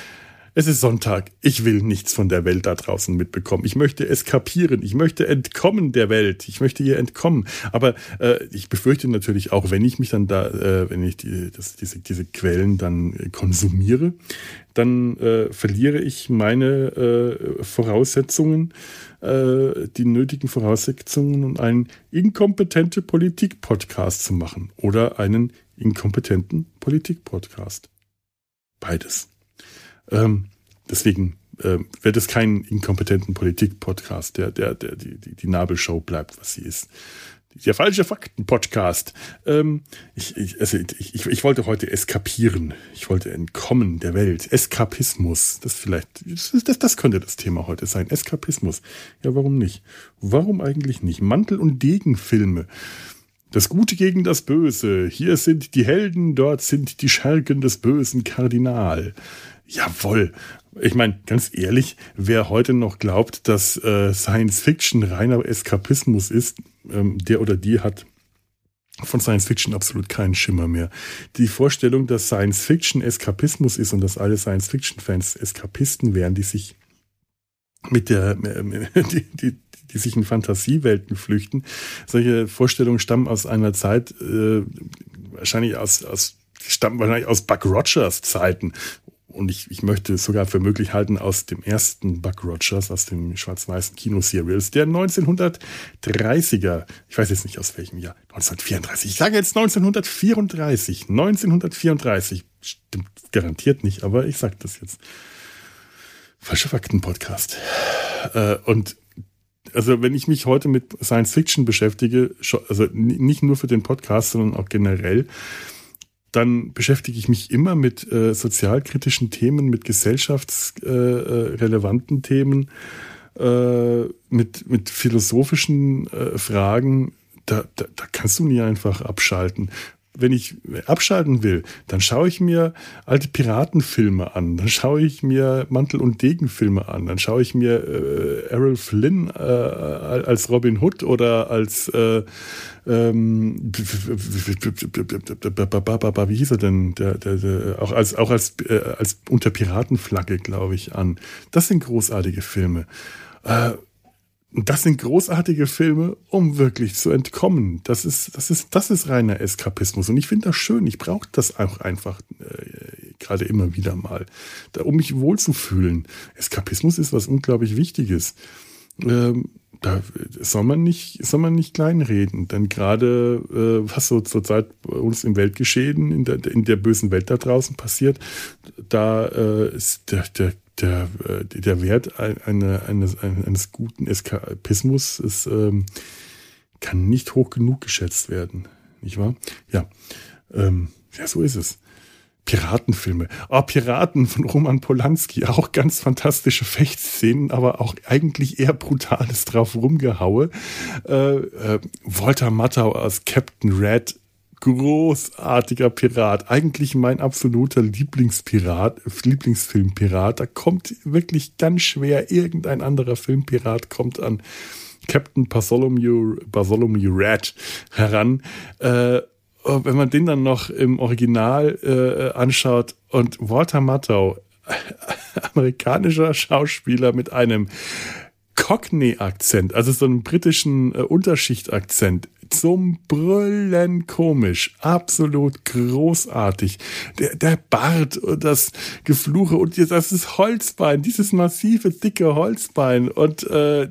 es ist Sonntag, ich will nichts von der Welt da draußen mitbekommen. Ich möchte eskapieren, ich möchte entkommen der Welt, ich möchte ihr entkommen. Aber äh, ich befürchte natürlich auch, wenn ich mich dann da, äh, wenn ich die, das, diese, diese Quellen dann konsumiere, dann äh, verliere ich meine äh, Voraussetzungen, äh, die nötigen Voraussetzungen, um einen inkompetente Politik-Podcast zu machen oder einen inkompetenten Politik-Podcast. Beides. Ähm, deswegen äh, wird es kein inkompetenten Politik-Podcast, der, der, der, die, die, die Nabelshow bleibt, was sie ist. Der falsche Fakten-Podcast. Ähm, ich, ich, also ich, ich, ich wollte heute eskapieren. Ich wollte entkommen der Welt. Eskapismus. Das vielleicht, das, das könnte das Thema heute sein. Eskapismus. Ja, warum nicht? Warum eigentlich nicht? Mantel- und Degenfilme. Das Gute gegen das Böse. Hier sind die Helden, dort sind die Schergen des bösen Kardinal. Jawohl. Ich meine, ganz ehrlich, wer heute noch glaubt, dass äh, Science Fiction reiner Eskapismus ist, ähm, der oder die hat von Science Fiction absolut keinen Schimmer mehr. Die Vorstellung, dass Science Fiction Eskapismus ist und dass alle Science Fiction Fans Eskapisten wären, die sich mit der, die, die, die sich in Fantasiewelten flüchten. Solche Vorstellungen stammen aus einer Zeit, äh, wahrscheinlich aus, aus, stammen wahrscheinlich aus Buck Rogers Zeiten. Und ich, ich möchte sogar für möglich halten aus dem ersten Buck Rogers, aus dem schwarz-weißen Kinoserials, der neunzehnhundertdreißiger, ich weiß jetzt nicht aus welchem Jahr, neunzehnhundertvierunddreißig, ich sage jetzt neunzehnhundertvierunddreißig, neunzehnhundertvierunddreißig, stimmt garantiert nicht, aber ich sage das jetzt. Falsche Fakten-Podcast. Äh, und also wenn ich mich heute mit Science Fiction beschäftige, also nicht nur für den Podcast, sondern auch generell, dann beschäftige ich mich immer mit äh, sozialkritischen Themen, mit gesellschaftsrelevanten äh, Themen, äh, mit, mit philosophischen äh, Fragen. Da, da, da kannst du nie einfach abschalten. Wenn ich abschalten will, dann schaue ich mir alte Piratenfilme an, dann schaue ich mir Mantel- und Degenfilme an, dann schaue ich mir äh, Errol Flynn äh, als Robin Hood oder als äh, ähm, wie hieß er denn? Der, der, der, auch als auch als äh, als unter Piratenflagge, glaube ich, an. Das sind großartige Filme. Äh, Das sind großartige Filme, um wirklich zu entkommen. Das ist, das ist, das ist reiner Eskapismus. Und ich finde das schön. Ich brauche das auch einfach äh, gerade immer wieder mal, da, um mich wohlzufühlen. Eskapismus ist was unglaublich Wichtiges. Ähm, da soll man nicht, soll man nicht kleinreden. Denn gerade äh, was so zurzeit bei uns im Weltgeschehen, in der, in der bösen Welt da draußen passiert, da äh, ist der, der der, der Wert eine, eines, eines guten Eskapismus ist, ähm, kann nicht hoch genug geschätzt werden. Nicht wahr? Ja, ähm, ja, so ist es. Piratenfilme. Oh, Piraten von Roman Polanski. Auch ganz fantastische Fechtszenen, aber auch eigentlich eher brutales drauf rumgehaue. Äh, äh, Walter Matthau als Captain Red. Großartiger Pirat. Eigentlich mein absoluter Lieblingspirat, Lieblingsfilmpirat. Da kommt wirklich ganz schwer irgendein anderer Filmpirat kommt an Captain Bartholomew, Bartholomew Red heran. Äh, Wenn man den dann noch im Original äh, anschaut und Walter Matthau, amerikanischer Schauspieler mit einem Cockney-Akzent, also so einem britischen äh, Unterschicht-Akzent, zum Brüllen komisch, absolut großartig. Der, der Bart und das Gefluche und das ist Holzbein, dieses massive, dicke Holzbein und äh,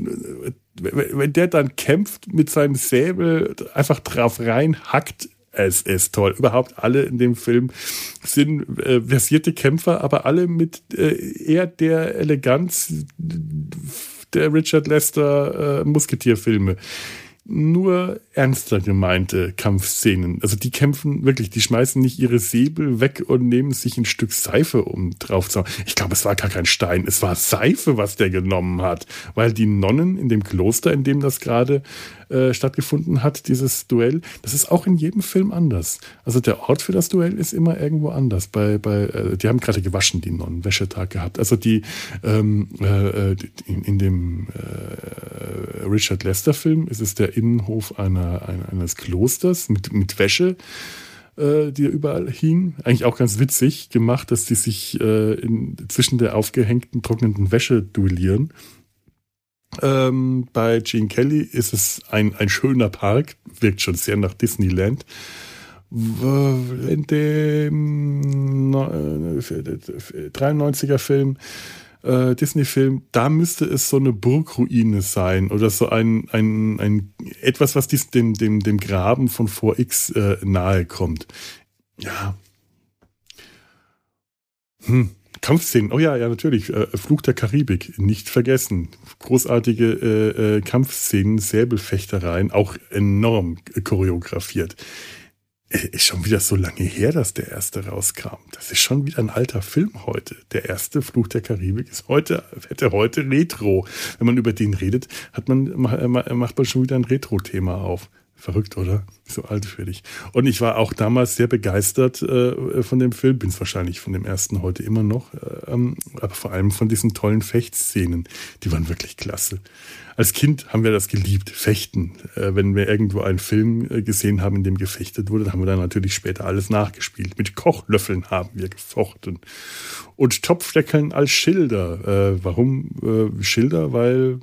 wenn der dann kämpft mit seinem Säbel, einfach drauf rein hackt, es ist toll. Überhaupt alle in dem Film sind äh, versierte Kämpfer, aber alle mit äh, eher der Eleganz der Richard Lester äh, Musketierfilme. Nur ernster gemeinte Kampfszenen. Also die kämpfen wirklich, die schmeißen nicht ihre Säbel weg und nehmen sich ein Stück Seife um drauf zu hauen. Ich glaube, es war gar kein Stein, es war Seife, was der genommen hat. Weil die Nonnen in dem Kloster, in dem das gerade äh, stattgefunden hat, dieses Duell, das ist auch in jedem Film anders. Also der Ort für das Duell ist immer irgendwo anders. Bei, bei, äh, die haben gerade gewaschen, die Nonnen, Wäschetag gehabt. Also die ähm, äh, in, in dem äh, Richard Lester Film ist es der Innenhof einer, einer, eines Klosters mit, mit Wäsche, äh, die überall hing. Eigentlich auch ganz witzig gemacht, dass die sich äh, in, zwischen der aufgehängten, trocknenden Wäsche duellieren. Ähm, bei Gene Kelly ist es ein, ein schöner Park, wirkt schon sehr nach Disneyland. In dem dreiundneunziger Film Äh, Disney-Film, da müsste es so eine Burgruine sein oder so ein, ein, ein etwas, was dies, dem, dem, dem Graben von vier X äh, nahe kommt. Ja. Hm. Kampfszenen, oh ja, ja, natürlich. Äh, Fluch der Karibik, nicht vergessen. Großartige äh, äh, Kampfszenen, Säbelfechtereien, auch enorm choreografiert. Ist schon wieder so lange her, dass der erste rauskam. Das ist schon wieder ein alter Film heute. Der erste Fluch der Karibik ist heute, hätte heute Retro. Wenn man über den redet, hat man, macht man schon wieder ein Retro-Thema auf. Verrückt, oder? So alt für dich. Und ich war auch damals sehr begeistert äh, von dem Film, bin es wahrscheinlich von dem ersten heute immer noch, äh, aber vor allem von diesen tollen Fechtszenen. Die waren wirklich klasse. Als Kind haben wir das geliebt, Fechten. Äh, wenn wir irgendwo einen Film äh, gesehen haben, in dem gefechtet wurde, dann haben wir dann natürlich später alles nachgespielt. Mit Kochlöffeln haben wir gefochten. Und Topfdeckeln als Schilder. Äh, warum äh, Schilder? Weil,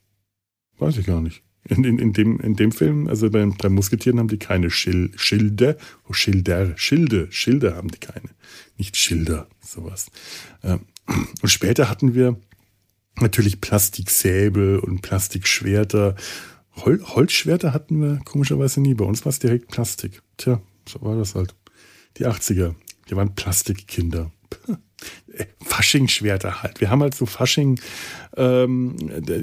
weiß ich gar nicht. In, in, in, dem, in dem Film, also bei, bei Musketieren haben die keine Schil, Schilde, oh, Schilder, Schilde, Schilde haben die keine. Nicht Schilder, sowas. Ähm, und später hatten wir natürlich Plastiksäbel und Plastikschwerter. Hol, Holzschwerter hatten wir komischerweise nie. Bei uns war es direkt Plastik. Tja, so war das halt. Die achtziger, wir waren Plastikkinder. Fasching-Schwerter halt. Wir haben halt so Fasching, ähm,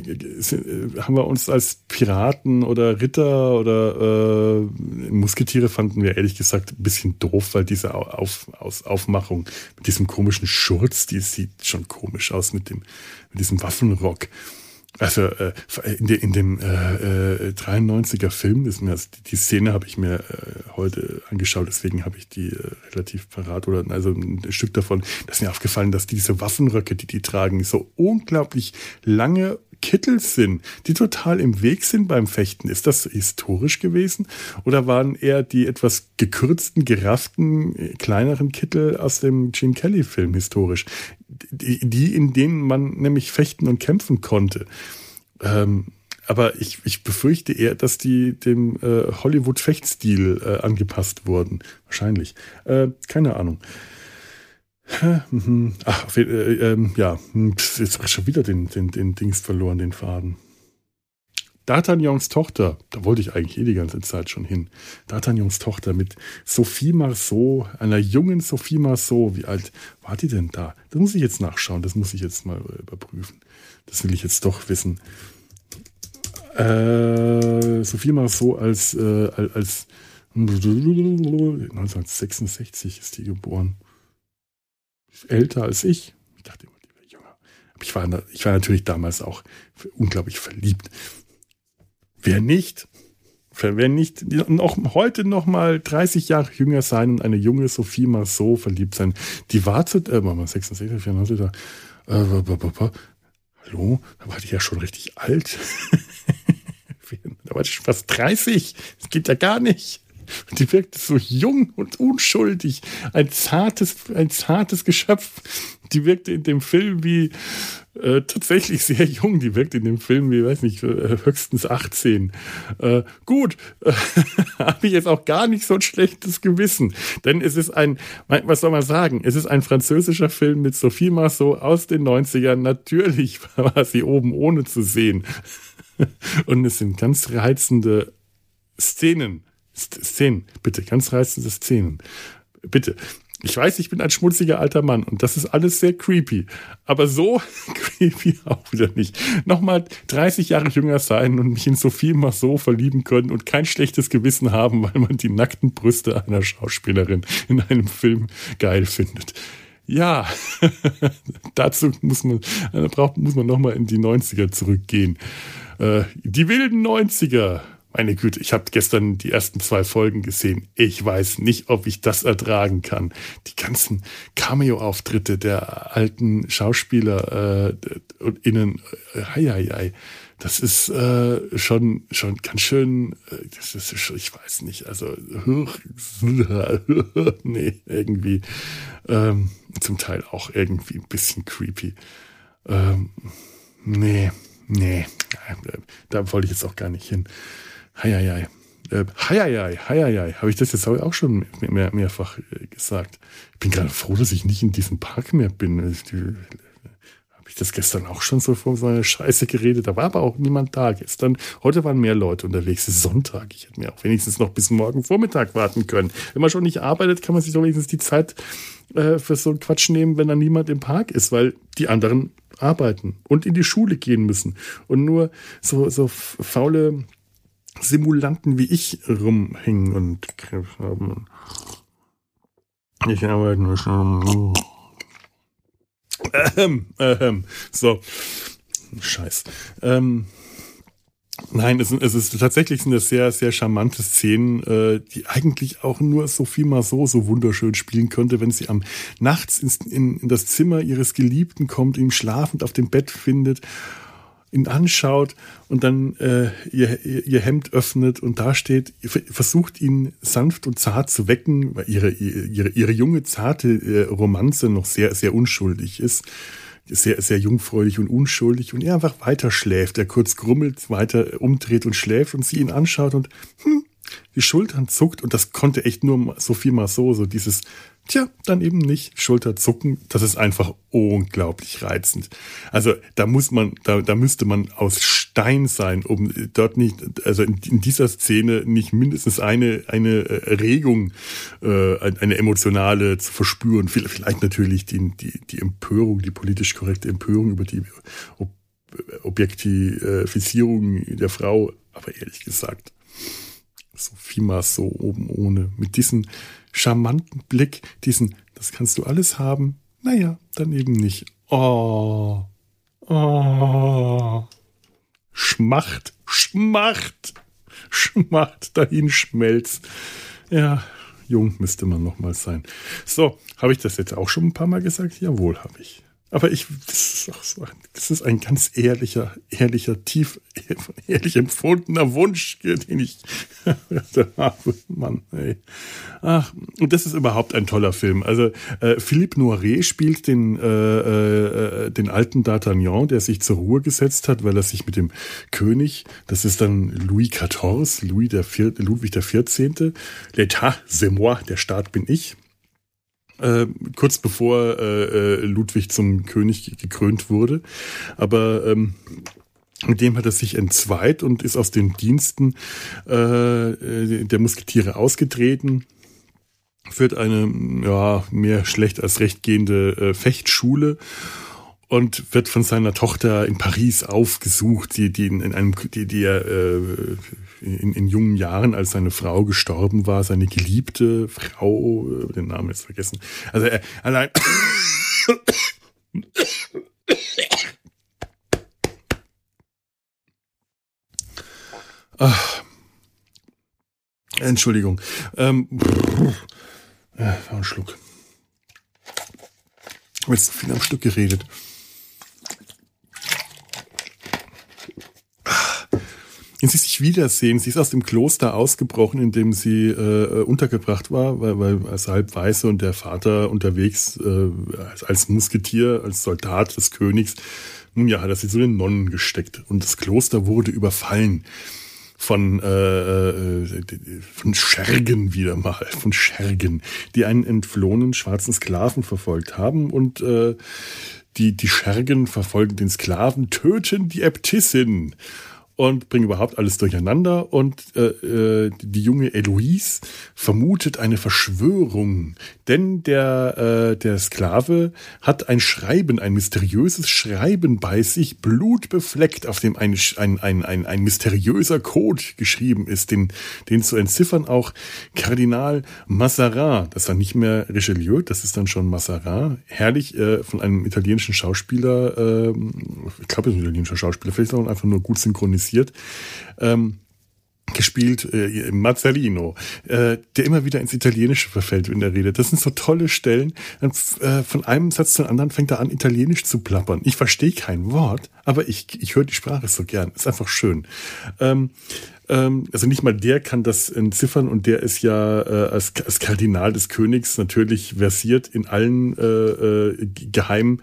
haben wir uns als Piraten oder Ritter oder äh, Musketiere fanden wir ehrlich gesagt ein bisschen doof, weil diese Auf, Aus, Aufmachung mit diesem komischen Schurz, die sieht schon komisch aus mit dem, mit diesem Waffenrock. Also äh, in, de, in dem äh, äh, dreiundneunziger Film, ist mir, also die, die Szene habe ich mir äh, heute angeschaut, deswegen habe ich die äh, relativ parat, oder also ein Stück davon, da ist mir aufgefallen, dass diese Waffenröcke, die die tragen, so unglaublich lange Kittel sind, die total im Weg sind beim Fechten. Ist das historisch gewesen? Oder waren eher die etwas gekürzten, gerafften, kleineren Kittel aus dem Gene Kelly-Film historisch? Die, die, in denen man nämlich fechten und kämpfen konnte. Ähm, aber ich, ich befürchte eher, dass die dem äh, Hollywood-Fechtstil äh, angepasst wurden. Wahrscheinlich. Äh, keine Ahnung. Ach, äh, äh, ja, jetzt habe ich schon wieder den, den, den Dings verloren, den Faden. D'Artagnans Tochter, da wollte ich eigentlich eh die ganze Zeit schon hin. D'Artagnans Tochter mit Sophie Marceau, einer jungen Sophie Marceau. Wie alt war die denn da? Das muss ich jetzt nachschauen, das muss ich jetzt mal überprüfen. Das will ich jetzt doch wissen. Äh, Sophie Marceau als, äh, als neunzehnhundertsechsundsechzig ist die geboren. Älter als ich. Ich dachte immer, die wäre jünger. Aber ich war, ich war natürlich damals auch unglaublich verliebt. Wer nicht? Wer nicht noch heute noch mal dreißig Jahre jünger sein und eine junge Sophie Marceau verliebt sein? Die war zu, äh, sechsundsechzig, vierundneunzig, da, äh, hallo? Da war die ja schon richtig alt. Da war die schon fast dreißig. Das geht ja gar nicht. Und die wirkte so jung und unschuldig. Ein zartes, ein zartes Geschöpf. Die wirkte in dem Film wie äh, tatsächlich sehr jung. Die wirkte in dem Film wie, weiß nicht, äh, höchstens achtzehn. Äh, gut, äh, habe ich jetzt auch gar nicht so ein schlechtes Gewissen. Denn es ist ein, was soll man sagen, es ist ein französischer Film mit Sophie Marceau aus den neunzigern. Natürlich war sie oben ohne zu sehen. Und es sind ganz reizende Szenen. Szenen, bitte, ganz reizende Szenen. Bitte. Ich weiß, ich bin ein schmutziger alter Mann und das ist alles sehr creepy. Aber so creepy auch wieder nicht. Nochmal dreißig Jahre jünger sein und mich in Sophie Marceau verlieben können und kein schlechtes Gewissen haben, weil man die nackten Brüste einer Schauspielerin in einem Film geil findet. Ja, dazu muss man, braucht, muss man nochmal in die neunziger zurückgehen. Äh, die wilden neunziger. Meine Güte, ich habe gestern die ersten zwei Folgen gesehen. Ich weiß nicht, ob ich das ertragen kann. Die ganzen Cameo-Auftritte der alten Schauspieler äh, und innen, äh, hei, hei, hei. Das ist äh, schon schon ganz schön, äh, das ist, ich weiß nicht, also nee, irgendwie ähm, zum Teil auch irgendwie ein bisschen creepy. Ähm, nee, nee, da wollte ich jetzt auch gar nicht hin. Heieiei. Äh, heieiei, heieiei. Habe ich das jetzt auch schon mehr, mehrfach gesagt. Ich bin gerade froh, dass ich nicht in diesem Park mehr bin. Habe ich das gestern auch schon so vor so einer Scheiße geredet? Da war aber auch niemand da gestern. Heute waren mehr Leute unterwegs. Es ist Sonntag. Ich hätte mir auch wenigstens noch bis morgen Vormittag warten können. Wenn man schon nicht arbeitet, kann man sich doch wenigstens die Zeit äh, für so einen Quatsch nehmen, wenn da niemand im Park ist, weil die anderen arbeiten und in die Schule gehen müssen. Und nur so, so faule Simulanten wie ich rumhängen und haben. Ich arbeite nur schon. Ähm, ähm, so. Scheiß. Ähm, nein, es, es ist tatsächlich eine sehr, sehr charmante Szenen, äh, die eigentlich auch nur Sophie Marceau so wunderschön spielen könnte, wenn sie am nachts ins, in, in das Zimmer ihres Geliebten kommt, ihn schlafend auf dem Bett findet, ihn anschaut und dann äh, ihr, ihr Hemd öffnet und da steht, versucht ihn sanft und zart zu wecken, weil ihre, ihre, ihre junge, zarte äh, Romanze noch sehr, sehr unschuldig ist. Sehr, sehr jungfräulich und unschuldig und er einfach weiter schläft. Er kurz grummelt, weiter umdreht und schläft und sie ihn anschaut und hm, die Schultern zuckt und das konnte echt nur Sophie Marceau, so dieses, tja, dann eben nicht, Schulterzucken, das ist einfach unglaublich reizend. Also da muss man, da, da müsste man aus Stein sein, um dort nicht, also in, in dieser Szene nicht mindestens eine, eine Regung, äh, eine emotionale zu verspüren. Vielleicht natürlich die, die, die Empörung, die politisch korrekte Empörung über die Ob- Objektifizierung der Frau, aber ehrlich gesagt, Sophie Marceau oben ohne, mit diesem charmanten Blick, diesen, das kannst du alles haben, naja, dann eben nicht. Oh, oh, Schmacht, Schmacht, Schmacht, dahin schmelzt. Ja, jung müsste man noch mal sein. So, habe ich das jetzt auch schon ein paar Mal gesagt? Jawohl, habe ich. Aber ich, das ist, auch so, das ist ein ganz ehrlicher, ehrlicher, tief, ehrlich empfundener Wunsch, den ich habe. Mann, ey. Ach, und das ist überhaupt ein toller Film. Also äh, Philippe Noiret spielt den, äh, äh, den alten D'Artagnan, der sich zur Ruhe gesetzt hat, weil er sich mit dem König, das ist dann Louis quatorze, Louis der Vier, Ludwig der vierzehnte, L'État, c'est moi, der Staat bin ich. Äh, kurz bevor äh, Ludwig zum König gekrönt wurde. Aber ähm, Mit dem hat er sich entzweit und ist aus den Diensten äh, der Musketiere ausgetreten, führt eine ja mehr schlecht als recht gehende äh, Fechtschule und wird von seiner Tochter in Paris aufgesucht, die die in, in einem die die er äh, in, in jungen Jahren, als seine Frau gestorben war, seine geliebte Frau, äh, den Namen jetzt vergessen. Also er allein Ach, Entschuldigung. Ähm, äh, war ein Schluck. Ich habe jetzt so viel am Stück geredet. Wenn sie sich wiedersehen, sie ist aus dem Kloster ausgebrochen, in dem sie äh, untergebracht war, weil, weil als Halbwaiße und der Vater unterwegs äh, als, als Musketier, als Soldat des Königs, nun ja, hat er sie so in Nonnen gesteckt. Und das Kloster wurde überfallen. Von, äh, von Schergen wieder mal, von Schergen, die einen entflohenen schwarzen Sklaven verfolgt haben. Und äh, die, die Schergen verfolgen den Sklaven, töten die Äbtissin und bringen überhaupt alles durcheinander. Und äh, die junge Eloise vermutet eine Verschwörung, denn der, äh, der Sklave hat ein Schreiben, ein mysteriöses Schreiben bei sich, blutbefleckt, auf dem ein, ein, ein, ein, ein mysteriöser Code geschrieben ist, den, den zu entziffern auch Kardinal Mazarin, das ist dann nicht mehr Richelieu, das ist dann schon Mazarin, herrlich äh, von einem italienischen Schauspieler, äh, ich glaube, ein italienischer Schauspieler, vielleicht auch einfach nur gut synchronisiert, ähm, gespielt, äh, Mazzarino, äh, der immer wieder ins Italienische verfällt, wenn er redet. Das sind so tolle Stellen. Dann, äh, von einem Satz zum anderen fängt er an, Italienisch zu plappern. Ich verstehe kein Wort, aber ich, ich höre die Sprache so gern. Ist einfach schön. Ähm, ähm, also nicht mal der kann das entziffern und der ist ja äh, als, als Kardinal des Königs natürlich versiert in allen äh, äh, geheimen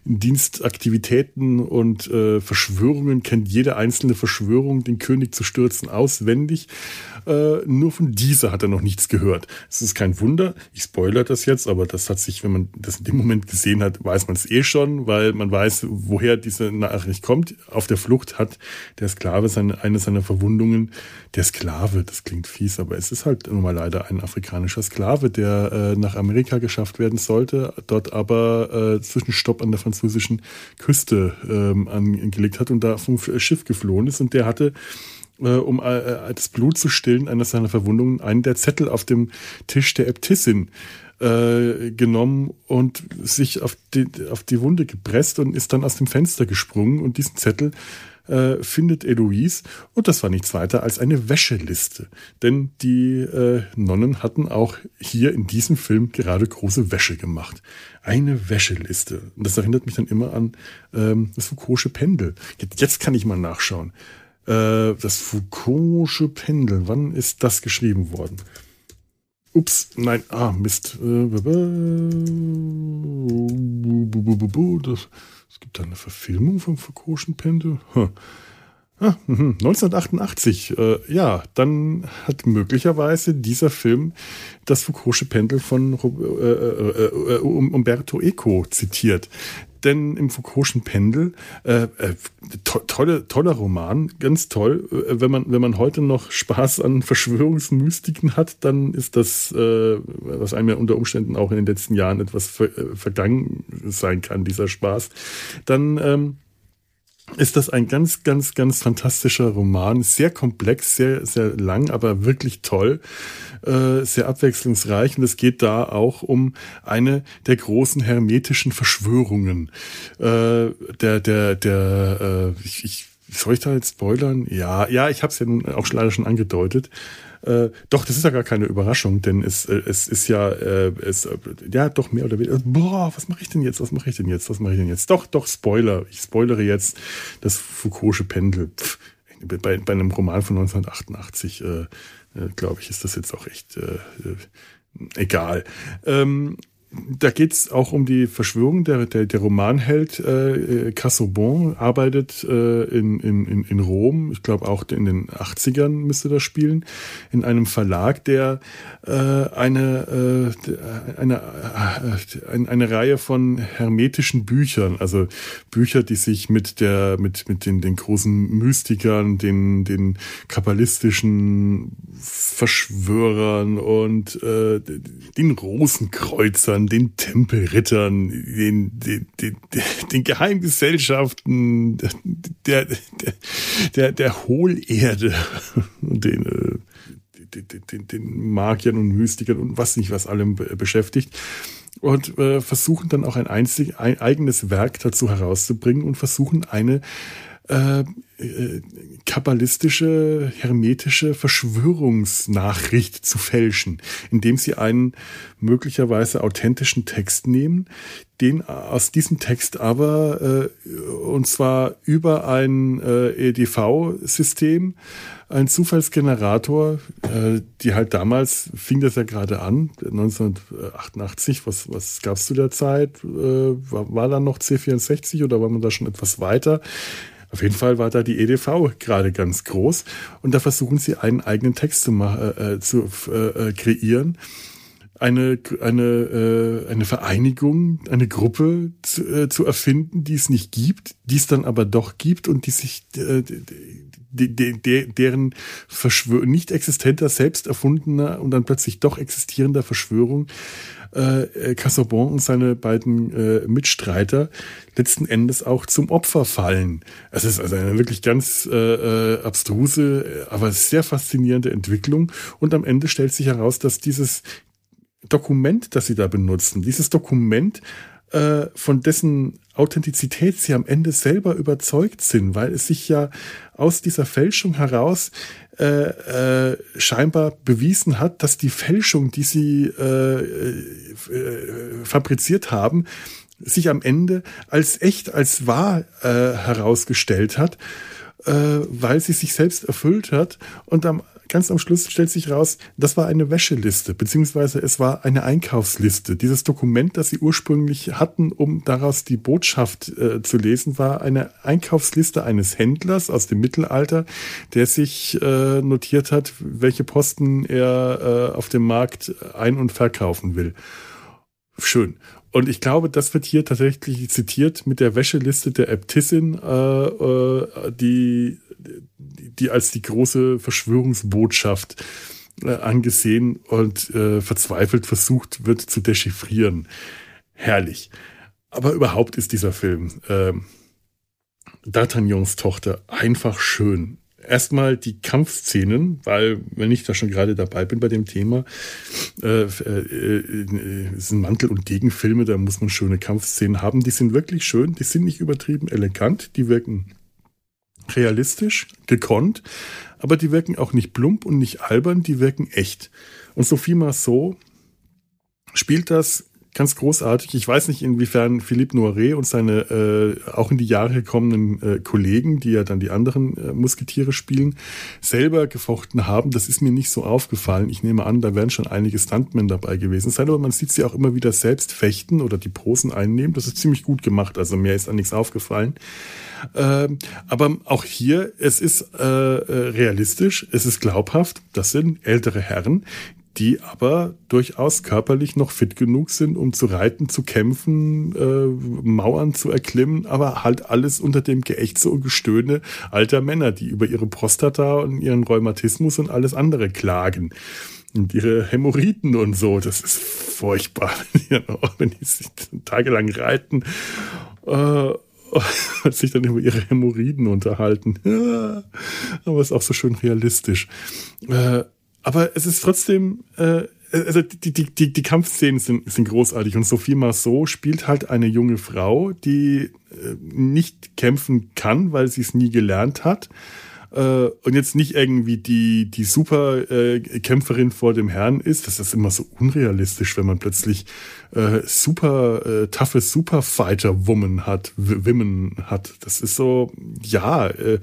Dienstaktivitäten und äh, Verschwörungen, kennt jede einzelne Verschwörung, den König zu stürzen, auswendig. Äh, nur von dieser hat er noch nichts gehört. Es ist kein Wunder, ich spoilere das jetzt, aber das hat sich, wenn man das in dem Moment gesehen hat, weiß man es eh schon, weil man weiß, woher diese Nachricht kommt. Auf der Flucht hat der Sklave seine, eine seiner Verwundungen, der Sklave, das klingt fies, aber es ist halt nun mal leider ein afrikanischer Sklave, der äh, nach Amerika geschafft werden sollte, dort aber äh, Zwischenstopp an der französischen Küste ähm, angelegt hat und da vom Schiff geflohen ist, und der hatte, äh, um äh, das Blut zu stillen, einer seiner Verwundungen, einen der Zettel auf dem Tisch der Äbtissin äh, genommen und sich auf die, auf die Wunde gepresst und ist dann aus dem Fenster gesprungen, und diesen Zettel Äh, findet Eloise, und das war nichts weiter als eine Wäscheliste. Denn die äh, Nonnen hatten auch hier in diesem Film gerade große Wäsche gemacht. Eine Wäscheliste. Und das erinnert mich dann immer an ähm, das Foucault'sche Pendel. Jetzt, jetzt kann ich mal nachschauen. Äh, das Foucault'sche Pendel, wann ist das geschrieben worden? Ups, nein, ah, Mist. Das, es gibt da eine Verfilmung vom Foucault'schen Pendel. Huh. Ah, neunzehnhundertachtundachtzig. Äh, ja, dann hat möglicherweise dieser Film das Foucault'sche Pendel von äh, äh, äh, Umberto Eco zitiert. Denn im Foucault'schen Pendel, äh, äh, to tolle, toller Roman, ganz toll. Äh, wenn man, wenn man heute noch Spaß an Verschwörungsmystiken hat, dann ist das, äh, was einem ja unter Umständen auch in den letzten Jahren etwas ver äh, vergangen sein kann, dieser Spaß. Dann ähm, ist das ein ganz, ganz, ganz fantastischer Roman. Sehr komplex, sehr, sehr lang, aber wirklich toll. Äh, sehr abwechslungsreich. Und es geht da auch um eine der großen hermetischen Verschwörungen. Äh, der, der, der, äh, ich, ich, soll ich da jetzt spoilern? Ja, ja, ich habe es ja nun auch leider schon angedeutet. Äh, doch, das ist ja gar keine Überraschung, denn es, äh, es ist ja, äh, es, äh, ja, doch mehr oder weniger, boah, was mache ich denn jetzt, was mache ich denn jetzt, was mache ich denn jetzt? Doch, doch, Spoiler, ich spoilere jetzt das Foucault'sche Pendel. Pff, bei, bei einem Roman von neunzehnhundertachtundachtzig, äh, äh, glaube ich, ist das jetzt auch echt äh, äh, egal. Ähm, da geht's auch um die Verschwörung. Der, der, der Romanheld äh, Casaubon arbeitet äh, in, in, in Rom, ich glaube auch in den achtzigern müsste das spielen, in einem Verlag, der äh, eine, äh, eine, äh, eine, eine Reihe von hermetischen Büchern, also Bücher, die sich mit der mit mit den, den großen Mystikern, den, den kabbalistischen Verschwörern und äh, den Rosenkreuzern, den Tempelrittern, den, den, den, den Geheimgesellschaften der, der, der, der Hohlerde, den, den, den, den Magiern und Mystikern und was nicht was allem beschäftigt. Und äh, versuchen dann auch ein, einzig, ein eigenes Werk dazu herauszubringen und versuchen eine äh, äh, kabbalistische, hermetische Verschwörungsnachricht zu fälschen, indem sie einen möglicherweise authentischen Text nehmen, den aus diesem Text aber, äh, und zwar über ein äh, E D V-System, ein Zufallsgenerator, äh, die halt damals, fing das ja gerade an, neunzehnhundertachtundachtzig, was, was gab es zu der Zeit? Äh, war, war da noch C vierundsechzig oder war man da schon etwas weiter? Auf jeden Fall war da die E D V gerade ganz groß und da versuchen sie einen eigenen Text zu, äh, zu äh, kreieren. Eine, eine, äh, eine Vereinigung, eine Gruppe zu, äh, zu erfinden, die es nicht gibt, die es dann aber doch gibt und die sich äh, die, die, die, deren Verschwör- nicht existenter, selbst erfundener und dann plötzlich doch existierender Verschwörung äh, Casaubon und seine beiden äh, Mitstreiter letzten Endes auch zum Opfer fallen. Es ist also eine wirklich ganz äh, abstruse, aber sehr faszinierende Entwicklung und am Ende stellt sich heraus, dass dieses Dokument, das sie da benutzen, dieses Dokument, äh, von dessen Authentizität sie am Ende selber überzeugt sind, weil es sich ja aus dieser Fälschung heraus äh, äh, scheinbar bewiesen hat, dass die Fälschung, die sie äh, äh, fabriziert haben, sich am Ende als echt, als wahr äh, herausgestellt hat, äh, weil sie sich selbst erfüllt hat und am Ganz am Schluss stellt sich raus, das war eine Wäscheliste, beziehungsweise es war eine Einkaufsliste. Dieses Dokument, das sie ursprünglich hatten, um daraus die Botschaft äh, zu lesen, war eine Einkaufsliste eines Händlers aus dem Mittelalter, der sich äh, notiert hat, welche Posten er äh, auf dem Markt ein- und verkaufen will. Schön. Und ich glaube, das wird hier tatsächlich zitiert mit der Wäscheliste der Äbtissin, äh, äh, die die als die große Verschwörungsbotschaft äh, angesehen und äh, verzweifelt versucht wird zu dechiffrieren. Herrlich. Aber überhaupt ist dieser Film äh, D'Artagnans Tochter einfach schön. Erstmal die Kampfszenen, weil, wenn ich da schon gerade dabei bin bei dem Thema, äh, äh, es sind Mantel- und Degenfilme, da muss man schöne Kampfszenen haben. Die sind wirklich schön, die sind nicht übertrieben elegant, die wirken realistisch, gekonnt, aber die wirken auch nicht plump und nicht albern, die wirken echt. Und Sophie Marceau spielt das ganz großartig. Ich weiß nicht, inwiefern Philippe Noiret und seine äh, auch in die Jahre gekommenen äh, Kollegen, die ja dann die anderen äh, Musketiere spielen, selber gefochten haben. Das ist mir nicht so aufgefallen. Ich nehme an, da werden schon einige Stuntmen dabei gewesen sein, aber man sieht sie auch immer wieder selbst fechten oder die Posen einnehmen. Das ist ziemlich gut gemacht, also mir ist da nichts aufgefallen. Ähm, aber auch hier, es ist äh, realistisch, es ist glaubhaft. Das sind ältere Herren, die aber durchaus körperlich noch fit genug sind, um zu reiten, zu kämpfen, äh, Mauern zu erklimmen, aber halt alles unter dem Geächze und Gestöhne alter Männer, die über ihre Prostata und ihren Rheumatismus und alles andere klagen. Und ihre Hämorrhoiden und so, das ist furchtbar, wenn die sich tagelang reiten äh, und sich dann über ihre Hämorrhoiden unterhalten. Aber es ist auch so schön realistisch. Äh, Aber es ist trotzdem, äh, also die, die, die, die Kampfszenen sind, sind großartig und Sophie Marceau spielt halt eine junge Frau, die äh, nicht kämpfen kann, weil sie es nie gelernt hat, äh, und jetzt nicht irgendwie die, die super äh, Kämpferin vor dem Herrn ist. Das ist immer so unrealistisch, wenn man plötzlich äh, super äh, toughe Superfighter-Woman hat, Women hat. Das ist so, ja, äh,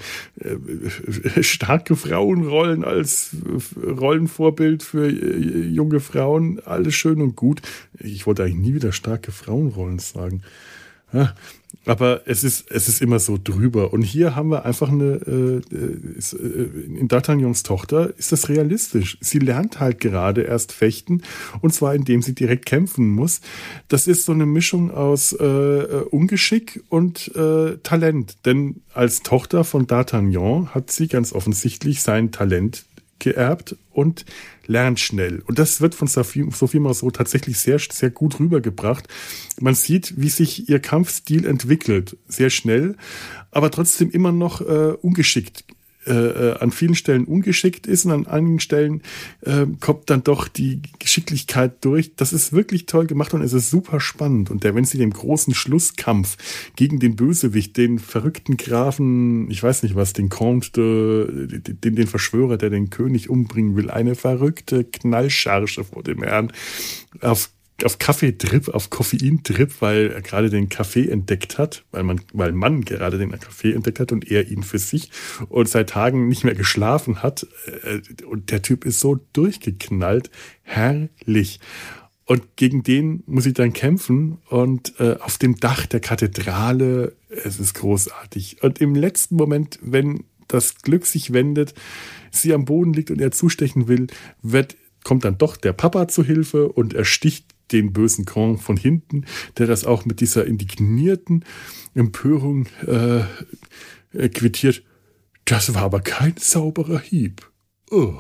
äh, starke Frauenrollen als Rollenvorbild für äh, junge Frauen, alles schön und gut. Ich wollte eigentlich nie wieder starke Frauenrollen sagen. Ja, aber es ist, es ist immer so drüber. Und hier haben wir einfach eine, äh, ist, äh, in D'Artagnans Tochter ist das realistisch. Sie lernt halt gerade erst fechten, und zwar indem sie direkt kämpfen muss. Das ist so eine Mischung aus äh, Ungeschick und äh, Talent. Denn als Tochter von D'Artagnan hat sie ganz offensichtlich sein Talent geerbt und lernt schnell. Und das wird von Sophie, Sophie Marceau tatsächlich sehr, sehr gut rübergebracht. Man sieht, wie sich ihr Kampfstil entwickelt. Sehr schnell, aber trotzdem immer noch äh, ungeschickt. Äh, an vielen Stellen ungeschickt ist und an einigen Stellen äh, kommt dann doch die Geschicklichkeit durch. Das ist wirklich toll gemacht und es ist super spannend. Und der, wenn sie den großen Schlusskampf gegen den Bösewicht, den verrückten Grafen, ich weiß nicht was, den Comte, den, den Verschwörer, der den König umbringen will, eine verrückte Knallcharge vor dem Herrn, auf auf Kaffeetrip, auf Koffeintrip, weil er gerade den Kaffee entdeckt hat, weil man, weil man gerade den Kaffee entdeckt hat und er ihn für sich und seit Tagen nicht mehr geschlafen hat. Und der Typ ist so durchgeknallt. Herrlich. Und gegen den muss ich dann kämpfen und äh, auf dem Dach der Kathedrale, es ist großartig. Und im letzten Moment, wenn das Glück sich wendet, sie am Boden liegt und er zustechen will, wird, kommt dann doch der Papa zu Hilfe und er sticht den bösen Kron von hinten, der das auch mit dieser indignierten Empörung äh, quittiert. Das war aber kein sauberer Hieb. Oh.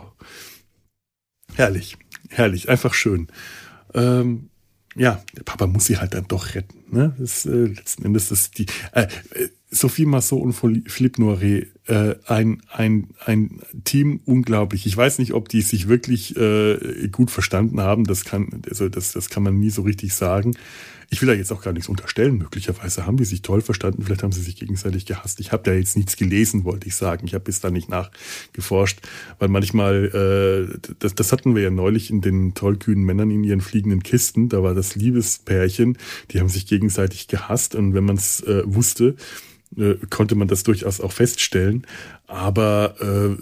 Herrlich, herrlich, einfach schön. Ähm, ja, der Papa muss sie halt dann doch retten. Ne? Das, äh, letzten Endes ist die äh, Sophie Marceau und Philippe Noiret, äh, ein, ein, ein Team, unglaublich. Ich weiß nicht, ob die sich wirklich äh, gut verstanden haben. Das kann, also das, das kann man nie so richtig sagen. Ich will da jetzt auch gar nichts unterstellen. Möglicherweise haben die sich toll verstanden. Vielleicht haben sie sich gegenseitig gehasst. Ich habe da jetzt nichts gelesen, wollte ich sagen. Ich habe bis da nicht nachgeforscht, weil manchmal, äh, das, das hatten wir ja neulich in den tollkühnen Männern in ihren fliegenden Kisten. Da war das Liebespärchen, die haben sich gegenseitig gehasst. Und wenn man es äh, wusste, äh, konnte man das durchaus auch feststellen. Aber äh,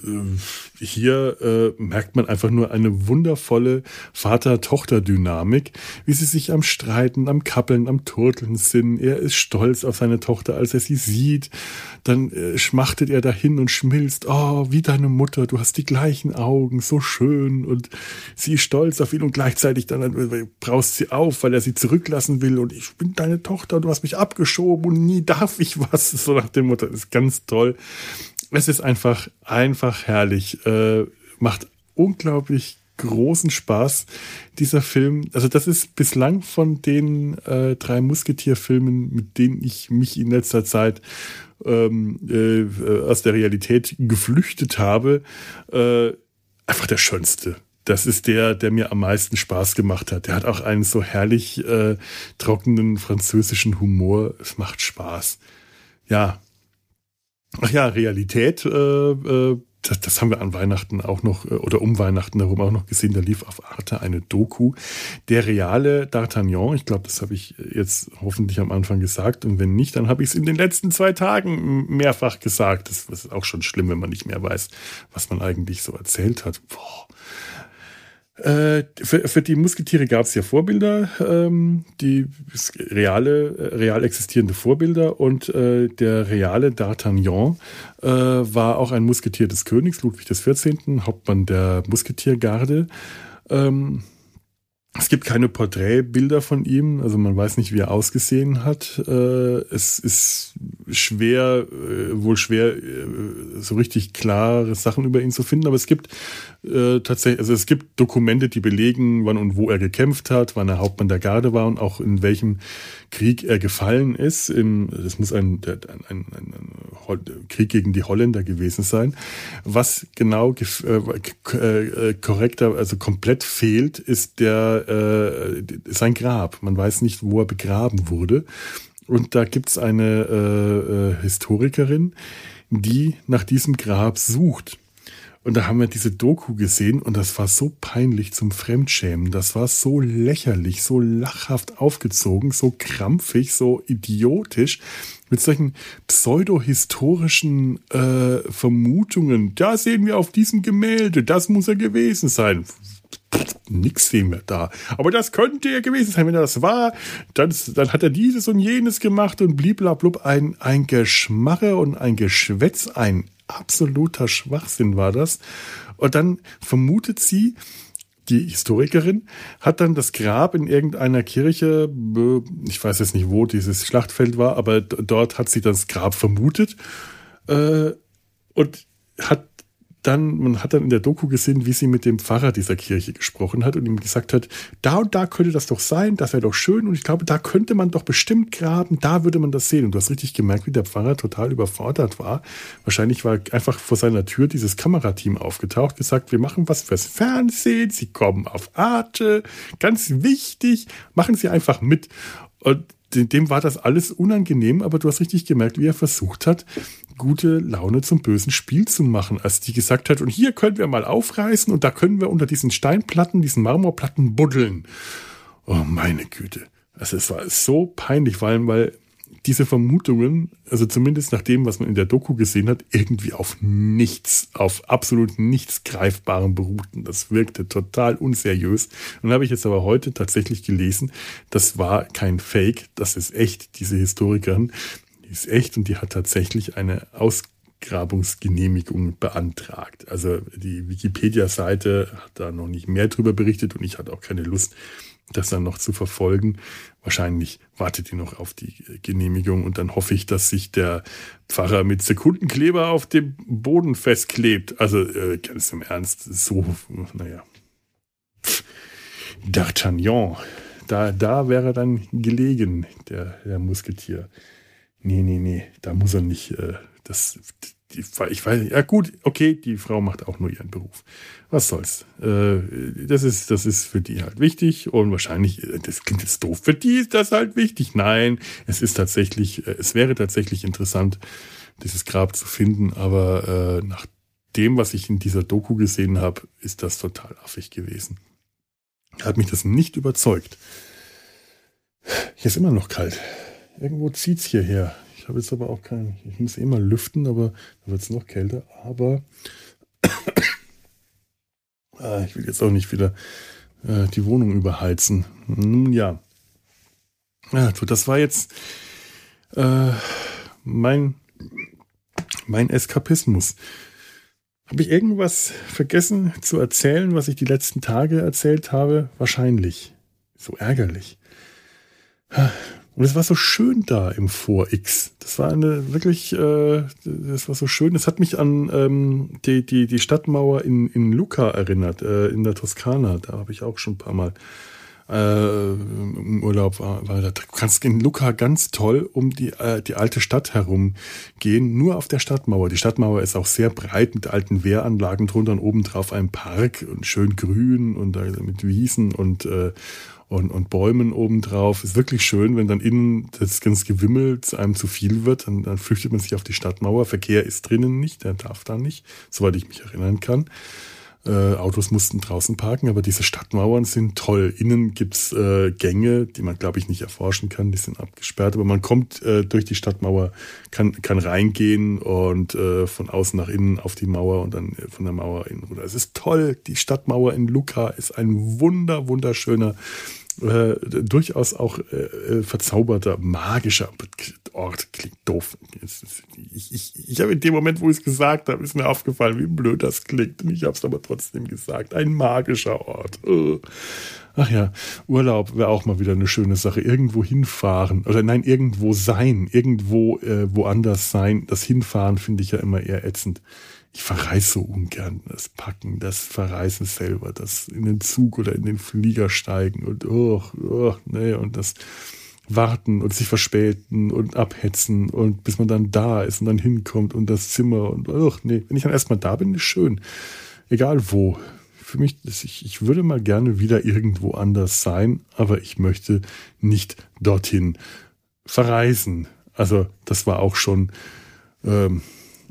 hier äh, merkt man einfach nur eine wundervolle Vater-Tochter-Dynamik, wie sie sich am Streiten, am Kappeln, am Turteln sind. Er ist stolz auf seine Tochter, als er sie sieht. Dann äh, schmachtet er dahin und schmilzt. Oh, wie deine Mutter, du hast die gleichen Augen, so schön. Und sie ist stolz auf ihn und gleichzeitig dann äh, braust sie auf, weil er sie zurücklassen will. Und ich bin deine Tochter, du hast mich abgeschoben und nie darf ich was. So nach dem Motto, das ist ganz toll. Es ist einfach, einfach herrlich. Äh, macht unglaublich großen Spaß, dieser Film. Also das ist bislang von den äh, drei Musketier-Filmen, mit denen ich mich in letzter Zeit ähm, äh, aus der Realität geflüchtet habe, äh, einfach der schönste. Das ist der, der mir am meisten Spaß gemacht hat. Der hat auch einen so herrlich äh, trockenen französischen Humor. Es macht Spaß. Ja. Ach ja, Realität, äh, äh, das, das haben wir an Weihnachten auch noch, äh, oder um Weihnachten herum auch noch gesehen, da lief auf Arte eine Doku. Der reale D'Artagnan, ich glaube, das habe ich jetzt hoffentlich am Anfang gesagt, und wenn nicht, dann habe ich es in den letzten zwei Tagen mehrfach gesagt. Das, das ist auch schon schlimm, wenn man nicht mehr weiß, was man eigentlich so erzählt hat. Boah. Äh, für, für die Musketiere gab es ja Vorbilder, ähm, die reale, real existierende Vorbilder, und äh, der reale D'Artagnan äh, war auch ein Musketier des Königs, Ludwig des vierzehnten., Hauptmann der Musketiergarde. Ähm, Es gibt keine Porträtbilder von ihm, also man weiß nicht, wie er ausgesehen hat. Es ist schwer, wohl schwer, so richtig klare Sachen über ihn zu finden, aber es gibt tatsächlich, also es gibt Dokumente, die belegen, wann und wo er gekämpft hat, wann er Hauptmann der Garde war und auch in welchem Krieg er gefallen ist. Das muss ein, ein, ein, ein Krieg gegen die Holländer gewesen sein. Was genau korrekter, also komplett fehlt, ist der Äh, sein Grab. Man weiß nicht, wo er begraben wurde. Und da gibt's eine äh, äh, Historikerin, die nach diesem Grab sucht. Und da haben wir diese Doku gesehen und das war so peinlich zum Fremdschämen. Das war so lächerlich, so lachhaft aufgezogen, so krampfig, so idiotisch. Mit solchen pseudohistorischen äh, Vermutungen. Da sehen wir auf diesem Gemälde, das muss er gewesen sein. Nix sehen wir da. Aber das könnte er gewesen sein, wenn er das war. Dann, dann hat er dieses und jenes gemacht und bliblablub. Ein, ein Geschmarre und ein Geschwätz, ein absoluter Schwachsinn war das. Und dann vermutet sie, die Historikerin, hat dann das Grab in irgendeiner Kirche, ich weiß jetzt nicht, wo dieses Schlachtfeld war, aber dort hat sie das Grab vermutet äh, und hat dann, man hat dann in der Doku gesehen, wie sie mit dem Pfarrer dieser Kirche gesprochen hat und ihm gesagt hat, da und da könnte das doch sein, das wäre doch schön und ich glaube, da könnte man doch bestimmt graben, da würde man das sehen. Und du hast richtig gemerkt, wie der Pfarrer total überfordert war. Wahrscheinlich war einfach vor seiner Tür dieses Kamerateam aufgetaucht, gesagt, wir machen was fürs Fernsehen, sie kommen auf Arte, ganz wichtig, machen Sie einfach mit. Und dem war das alles unangenehm, aber du hast richtig gemerkt, wie er versucht hat, gute Laune zum bösen Spiel zu machen, als die gesagt hat, und hier können wir mal aufreißen und da können wir unter diesen Steinplatten, diesen Marmorplatten buddeln. Oh meine Güte. Also es war so peinlich, weil, weil diese Vermutungen, also zumindest nach dem, was man in der Doku gesehen hat, irgendwie auf nichts, auf absolut nichts Greifbarem beruhten. Das wirkte total unseriös. Und dann habe ich jetzt aber heute tatsächlich gelesen, das war kein Fake, das ist echt, diese Historikerin, die ist echt und die hat tatsächlich eine Ausgrabungsgenehmigung beantragt. Also die Wikipedia-Seite hat da noch nicht mehr drüber berichtet und ich hatte auch keine Lust, das dann noch zu verfolgen. Wahrscheinlich wartet die noch auf die Genehmigung und dann hoffe ich, dass sich der Pfarrer mit Sekundenkleber auf dem Boden festklebt. Also äh, ganz im Ernst, so, naja. D'Artagnan, da, da wäre dann gelegen, der, der Musketier. Nee, nee, nee, da muss er nicht, äh, das, die, ich weiß nicht, ja gut, okay, die Frau macht auch nur ihren Beruf. Was soll's? Äh, das ist, das ist für die halt wichtig und wahrscheinlich, das klingt jetzt doof, für die ist das halt wichtig. Nein, es ist tatsächlich, es wäre tatsächlich interessant, dieses Grab zu finden, aber äh, nach dem, was ich in dieser Doku gesehen habe, ist das total affig gewesen. Hat mich das nicht überzeugt. Hier ist immer noch kalt. Irgendwo zieht's hierher. Ich habe jetzt aber auch keinen, ich muss eh mal lüften, aber da wird es noch kälter. Aber ah, ich will jetzt auch nicht wieder äh, die Wohnung überheizen. Nun ja. Also das war jetzt äh, mein, mein Eskapismus. Habe ich irgendwas vergessen zu erzählen, was ich die letzten Tage erzählt habe? Wahrscheinlich. So ärgerlich. Und es war so schön da im Vor X. Das war eine wirklich, äh, das war so schön. Das hat mich an ähm, die, die, die Stadtmauer in, in Lucca erinnert, äh, in der Toskana. Da habe ich auch schon ein paar Mal äh, im Urlaub war, war da. Du kannst in Lucca ganz toll um die, äh, die alte Stadt herum gehen, nur auf der Stadtmauer. Die Stadtmauer ist auch sehr breit mit alten Wehranlagen drunter und obendrauf ein Park und schön grün und äh, mit Wiesen und äh, Und, und Bäumen obendrauf. Ist wirklich schön, wenn dann innen das ganz Gewimmel zu einem zu viel wird, dann, dann flüchtet man sich auf die Stadtmauer. Verkehr ist drinnen nicht, der darf da nicht, soweit ich mich erinnern kann. Äh, Autos mussten draußen parken, aber diese Stadtmauern sind toll. Innen gibt's äh, Gänge, die man, glaube ich, nicht erforschen kann, die sind abgesperrt, aber man kommt äh, durch die Stadtmauer, kann, kann reingehen und äh, von außen nach innen auf die Mauer und dann äh, von der Mauer innen runter. Es ist toll, die Stadtmauer in Lucca ist ein wunder, wunderschöner, Äh, durchaus auch äh, verzauberter, magischer Ort. Klingt doof. Ich, ich, ich habe in dem Moment, wo ich es gesagt habe, ist mir aufgefallen, wie blöd das klingt. Und ich habe es aber trotzdem gesagt. Ein magischer Ort. Äh. Ach ja, Urlaub wäre auch mal wieder eine schöne Sache. Irgendwo hinfahren. Oder nein, irgendwo sein. Irgendwo äh, woanders sein. Das Hinfahren finde ich ja immer eher ätzend. Ich verreise so ungern. Das Packen, das Verreisen selber, das in den Zug oder in den Flieger steigen und oh, oh, nee, und das Warten und sich verspäten und abhetzen und bis man dann da ist und dann hinkommt und das Zimmer und oh, nee, wenn ich dann erstmal da bin, ist schön. Egal wo. Für mich, ich, ich würde mal gerne wieder irgendwo anders sein, aber ich möchte nicht dorthin verreisen. Also das war auch schon ähm,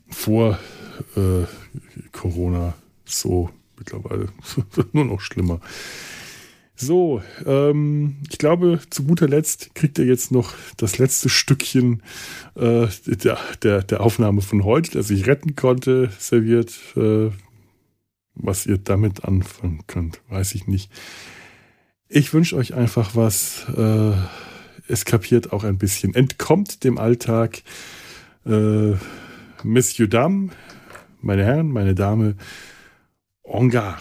vor äh, Corona so mittlerweile nur noch schlimmer. So, ähm, ich glaube, zu guter Letzt kriegt ihr jetzt noch das letzte Stückchen äh, der, der, der Aufnahme von heute, das ich retten konnte, serviert. Äh, was ihr damit anfangen könnt, weiß ich nicht. Ich wünsche euch einfach was. Äh, es kapiert auch ein bisschen. Entkommt dem Alltag. Äh, Messieurs, Dames, meine Herren, meine Dame, en garde.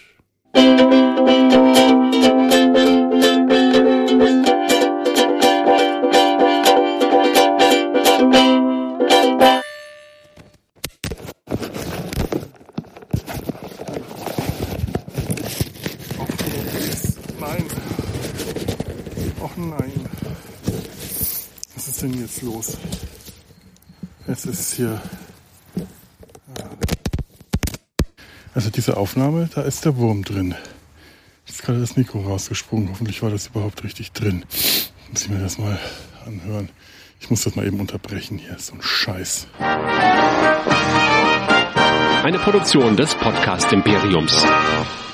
Nein. Och nein. Was ist denn jetzt los? Es ist hier... Also diese Aufnahme, da ist der Wurm drin. Jetzt ist gerade das Mikro rausgesprungen. Hoffentlich war das überhaupt richtig drin. Muss ich mir das mal anhören. Ich muss das mal eben unterbrechen hier. So ein Scheiß. Eine Produktion des Podcast Imperiums.